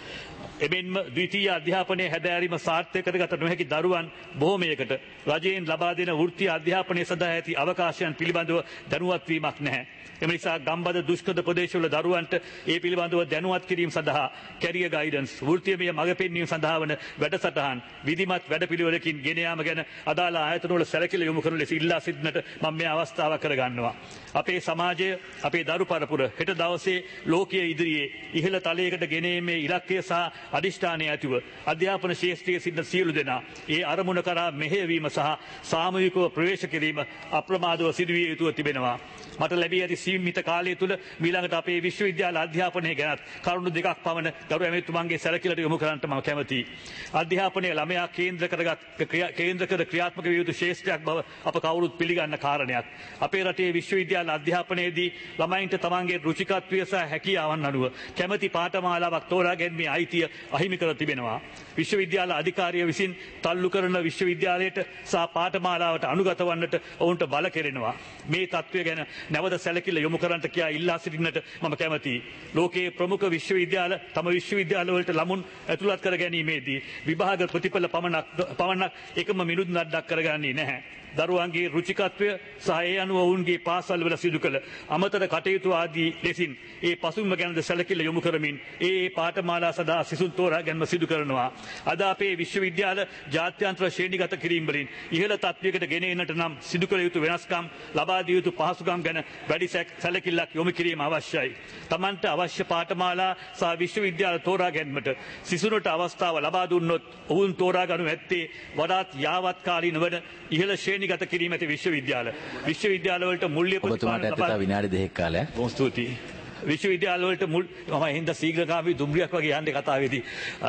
එමෙන්ම ද්විතීය අධ්‍යාපනයේ හැදෑරීම සාර්ථක කරගත නොහැකි දරුවන් බොහෝමයකට රජයෙන් ලබා දෙන වෘත්තීය අධ්‍යාපනය සඳහා ඇති අවකාශයන් පිළිබඳව දැනුවත් වීමක් නැහැ. එම නිසා ගම්බද දුෂ්කර ප්‍රදේශවල දරුවන්ට ඒ පිළිබඳව දැනුවත් කිරීම සඳහා කැරියර් ගයිඩන්ස් වෘත්තීයමය මඟ පෙන්වීම සඳහා වන වැඩසටහන් විධිමත් වැඩපිළිවෙලකින් ගෙන යාම ගැන අදාළ ආයතනවල සැලකිලි යොමු කරන ලෙස ඉල්ලා සිටිනට මම මේ අවස්ථාව කරගන්නවා. අපේ සමාජය අපේ දරු පරපුර හෙට දවසේ ලෝකයේ ඉදිරියේ ඉහළ තලයකට ගෙනීමේ ඉලක්කය සහ අධිෂ්ඨානය ඇතිව අධ්‍යාපන ශාස්ත්‍රයේ සිටින සියලු දෙනා ඒ අරමුණ කරා මෙහෙයවීම සහ සාමූහිකව ප්‍රවේශ කිරීම අප්‍රමාදව සිදුවිය යුතුව තිබෙනවා. මට ලැබී ඇති සීමිත කාලය තුළ මීළඟට අපේ විශ්වවිද්‍යාල අධ්‍යාපනය ගැනත් කරුණු දෙකක් පමණ ගරු ඇමතිතුමන්ගේ සැලකිල්ලට යොමු කරන්නට මම කැමතියි. අධ්‍යාපනය ළමයා කේන්ද්‍ර කරගත් කේන්ද්‍ර කර ක්‍රියාත්මක විය යුතු ශාස්ත්‍රයක් බව අප කවුරුත් පිළිගන්න කාරණයක්. අපේ රටේ විශ්වවිද්‍යාල අධ්‍යාපනයේදී ළමයින්ට තමන්ගේ රුචිකත්වය සහ හැකියාවන් අනුව කැමැති පාඨමාලාවක් තෝරා ගැනීමේ අයිතිය අහිමි කර තිබෙනවා. විශ්වවිද්‍යාල අධිකාරිය විසින් තල්ලු කරන විශ්වවිද්‍යාලයට සහ පාඨමාලාවට අනුගත වන්නට ඔවුන්ට බල කෙරෙනවා. මේ තත්ත්වය ගැන නැවත සැලකිල්ල යොමු කරන්නට කියා ඉල්ලා සිටින්නට මම කැමතියි. ලෝකයේ ප්‍රමුඛ විශ්වවිද්‍යාල තම විශ්වවිද්‍යාලවලට ළමුන් ඇතුළත් කර ගැනීමේදී විභාග ප්‍රතිඵල පමණක් පමණක් එකම මිනුදු නඩක් කරගන්නේ නැහැ. දරුවන්ගේ රුචිකත්වය සහ ඒ අනුව ඔවුන්ගේ පාසල්වල සිදු කළ අමතර කටයුතු ආදී ලෙසින් ඒ පසුබිම ගැනද සැලකිල්ල යොමු කරමින් ඒ ඒ පාඨමාලා සඳහා සිසුන් තෝරා ගැනීම සිදු කරනවා. අද අපේ විශ්වවිද්‍යාල ජාත්‍යන්තර ශ්‍රේණිගත කිරීම වලින් ඉහළ තත්ත්වයකට ගෙන එන්නට නම් සිදු කළ යුතු වෙනස්කම් ලබා දිය යුතු පහසුකම් ගැන වැඩි සැලකිල්ලක් යොමු කිරීම අවශ්‍යයි. තමන්ට අවශ්‍ය පාඨමාලා සහ විශ්වවිද්‍යාල තෝරා ගැනීමට සිසුනට අවස්ථාව ලබා දුන්නොත් ඔවුන් තෝරා ගනු ඇත්තේ වඩාත් යාවත්කාලීන වන ඉහළ ශ්‍රේණිගත කිරීම ඇති විශ්වවිද්‍යාල. විශ්වවිද්‍යාලවලට මුල්‍ය ඔබතුමාට ඇත්තට විනාඩි දෙකක් කාලයක්. බොහොම ස්තුතියි. විශ්වවිද්‍යාලවලට මුල් මම හින්දා ශීඝ්‍රකාමී දුම්රියක් වගේ යන්නේ කතාවේදී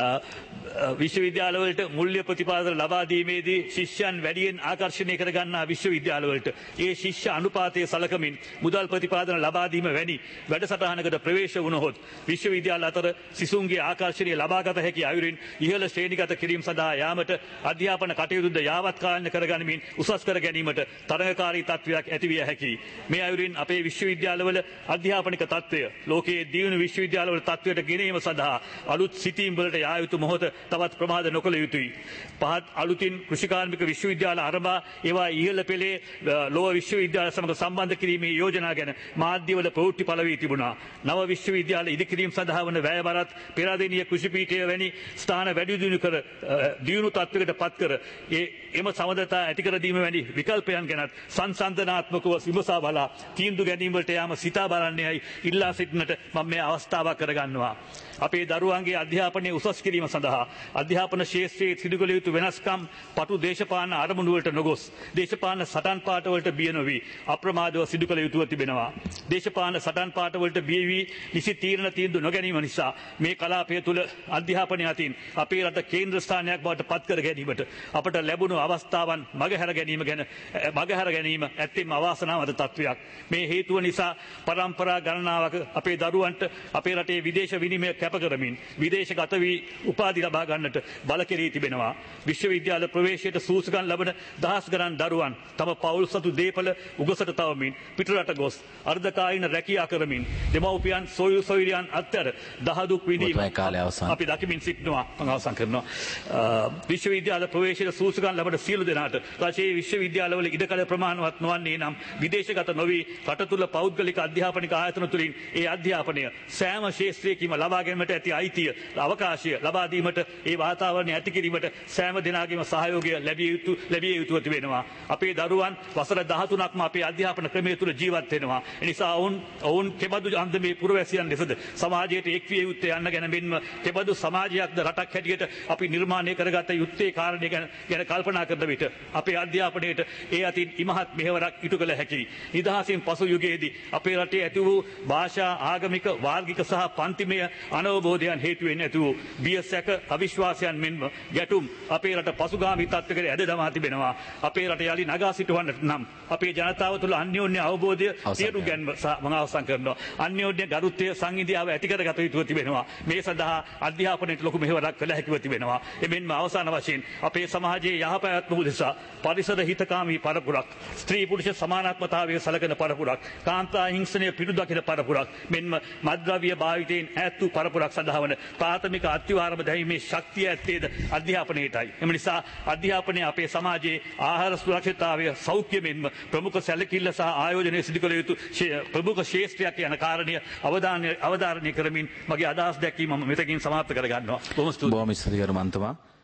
විශ්වවිද්‍යාලවලට මුල්‍ය ප්‍රතිපාදන ලබා දීමේදී ශිෂ්‍යයන් වැඩියෙන් ආකර්ෂණය කර ගන්නා විශ්වවිද්‍යාලවලට ඒ ශිෂ්‍ය අනුපාතය සලකමින් මුදල් ප්‍රතිපාදන ලබා දීම වැනි වැඩසටහනකට ප්‍රවේශ වුණහොත් විශ්වවිද්‍යාල අතර සිසුන්ගේ ආකර්ෂණය ලබාගත හැකි අයුරින් ඉහළ ශ්‍රේණිගත කිරීම සඳහා යාමට අධ්‍යාපන කටයුතුද යාවත් කාලන කර ගනිමින් උසස් කර ගැනීමට තරඟකාරී තත්ත්වයක් ඇතිවිය හැකියි. මේ අයුරින් අපේ විශ්වවිද්‍යාලවල අධ්‍යාපනික තත්ත්වය ලෝකයේ දියුණු විශ්වවිද්‍යාලවල තත්ත්වයට ගෙනීම සඳහා අලුත් සිතීම් වලට යා යුතු මොහොත තවත් ප්‍රමාද නොකළ යුතුයි. පහත් අලුතින් කෘෂිකාර්මික විශ්වවිද්‍යාල ආරම්භා ඒවා ඉහළ පෙළේ ලෝක විශ්වවිද්‍යාල සමග සම්බන්ධ කිරීමේ යෝජනා ගැන මාධ්‍යවල ප්‍රවෘත්ති පළ වී තිබුණා. නව විශ්වවිද්‍යාල ඉදිකිරීම සඳහා වන වැයබරත් පෙරදිනිය කෘෂිපීඨය වැනි ස්ථාන වැඩි දියුණු කර දියුණු තත්ත්වයකට පත් කර ඒ එම සමදතා ඇති කර දීම වැනි විකල්පයන් ගැනත් සංසන්දනාත්මකව විමසා බලා තීන්දුව ගැනීම වලට යාම සිතා බලන්නේයි ඉල්ලා සිටිනට මම මේ අවස්ථාවක් කරගන්නවා. අපේ දරුවන්ගේ අධ්‍යාපනය උසස් කිරීම සඳහා අධ්‍යාපන ශාස්ත්‍රයේ සිදු කළ යුතු වෙනස්කම් පටු දේශපාලන අරමුණු වලට නොගොස් දේශපාලන සටන් පාට වලට බිය නොවි අප්‍රමාදව සිදු කළ යුතුව තිබෙනවා. දේශපාලන සටන් පාට වලට බිය වී නිසි තීරණ තීන්දුව නොගැනීම නිසා මේ කලාපය තුළ අධ්‍යාපනය අතින් අපේ රට කේන්ද්‍ර ස්ථානයක් බවට පත් කර ගැනීමට අපට ලැබුණු අවස්ථාවන් මගහැර ගැනීම ගැන මගහැර ගැනීම ඇත්තෙන්ම අවාසනාවන්ත තත්ත්වයක්. මේ හේතුව නිසා පරම්පරා ගණනාවක අපේ දරුවන්ට අපේ රටේ විදේශ විනිමය කැප කරමින් විදේශගත වී උපාධි ලබා ගන්නට බල කෙරී තිබෙනවා. විශ්වවිද්‍යාල ප්‍රවේශයට සූසුකම් ලබන දහස් ගණන් දරුවන් තම පවුල් සතු දේපල උගසට තවමින් පිටරට ගොස් අර්ධකාලීන රැකියා කරමින් දෙමව්පියන් සොයුරු සොයුරියන් අතර දහදුක් විඳීම අපි දකිමින් සිටිනවා. මම අවසන් කරනවා. විශ්වවිද්‍යාල ප්‍රවේශයට සූසුකම් ලබන සියලු දෙනාට රජයේ විශ්වවිද්‍යාලවල ඉඩකඩ ප්‍රමාණවත් නොවන්නේ නම් විදේශගත නොවි රට තුළ පෞද්ගලික අධ්‍යාපනික ආයතන තුළින් ඒ අධ්‍යාපනය සෑම ශාස්ත්‍රයකින්ම ලබා ගැනීමට ඇති අයිතිය අවකාශය ලබා දීමට ඒ වාතාවරණය ඇති කිරීමට සෑම දෙනාගේම සහයෝගය ලැබිය යුතු ලැබිය යුතුව තිබෙනවා. අපේ දරුවන් වසර දහතුනක්ම අපේ අධ්‍යාපන ක්‍රමය තුළ ජීවත් වෙනවා. ඒ නිසා ඔවුන් ඔවුන් කෙබඳු අන්දමේ පුරවැසියන් ලෙසද සමාජයට එක්විය යුත්තේ යන්න ගැන මෙන්ම කෙබඳු සමාජයක්ද රටක් හැටියට අපි නිර්මාණය කරගත යුත්තේ කාරණය ගැන ගැන කල්පනා කරන විට අපේ අධ්‍යාපනයට ඒ අතින් ඉමහත් මෙහෙවරක් ඉටු කළ හැකියි. නිදහසින් පසු යුගයේදී අපේ රටේ ඇති වූ භාෂා ආගමික වාර්ගික සහ පන්තිමය අනවබෝධයන් හේතුවෙන් ඇති වූ බිය සැක අවිශ්වාසයන් මෙන්ම ගැටුම් අපේ රට පසුගාමී තත්ත්වයකට ඇද දමා තිබෙනවා. අපේ රට යලි නගා සිටවන්නට නම් අපේ ජනතාව තුළ අන්‍යෝන්‍ය අවබෝධය තේරුම් ගැනීම මම අවසන් කරනවා. අන්‍යෝන්‍ය ගරුත්වය සංහිඳියාව ඇති කරගත යුතුව තිබෙනවා. මේ සඳහා අධ්‍යාපනයට ලොකු මෙහෙවරක් කළ හැකිව තිබෙනවා. එමෙන්ම අවසාන වශයෙන් අපේ සමාජයේ යහපැවැත්ම උදෙසා පරිසර හිතකාමී පරපුරක් ස්ත්‍රී පුරුෂ සමානාත්මතාවය සලකන පරපුරක් කාන්තා හිංසනය පිටු දකින පරපුරක් මෙන්ම මද්ද්‍රව්‍ය භාවිතයෙන් ඈත් වූ පරපුරක් සඳහා වන ප්‍රාථමික අත්විවරම දැරීමේ ශක්තිය ඇත්තේද අධ්‍යාපනයටයි. එම නිසා අධ්‍යාපනය අපේ සමාජයේ ආහාර සුරක්ෂිතතාවය සෞඛ්‍ය මෙන්ම ප්‍රමුඛ සැලකිල්ල සහ ආයෝජනය සිදු කළ යුතු ප්‍රමුඛ ශාස්ත්‍රයක් යන කාරණය අවධානය අවධාරණය කරමින් මගේ අදහස් දැක්වීම මම මෙතකින් සමාප්ත කර ගන්නවා. බොහොම ස්තුතියි. බොහොම ස්තුතියි ගරු මන්තුමා.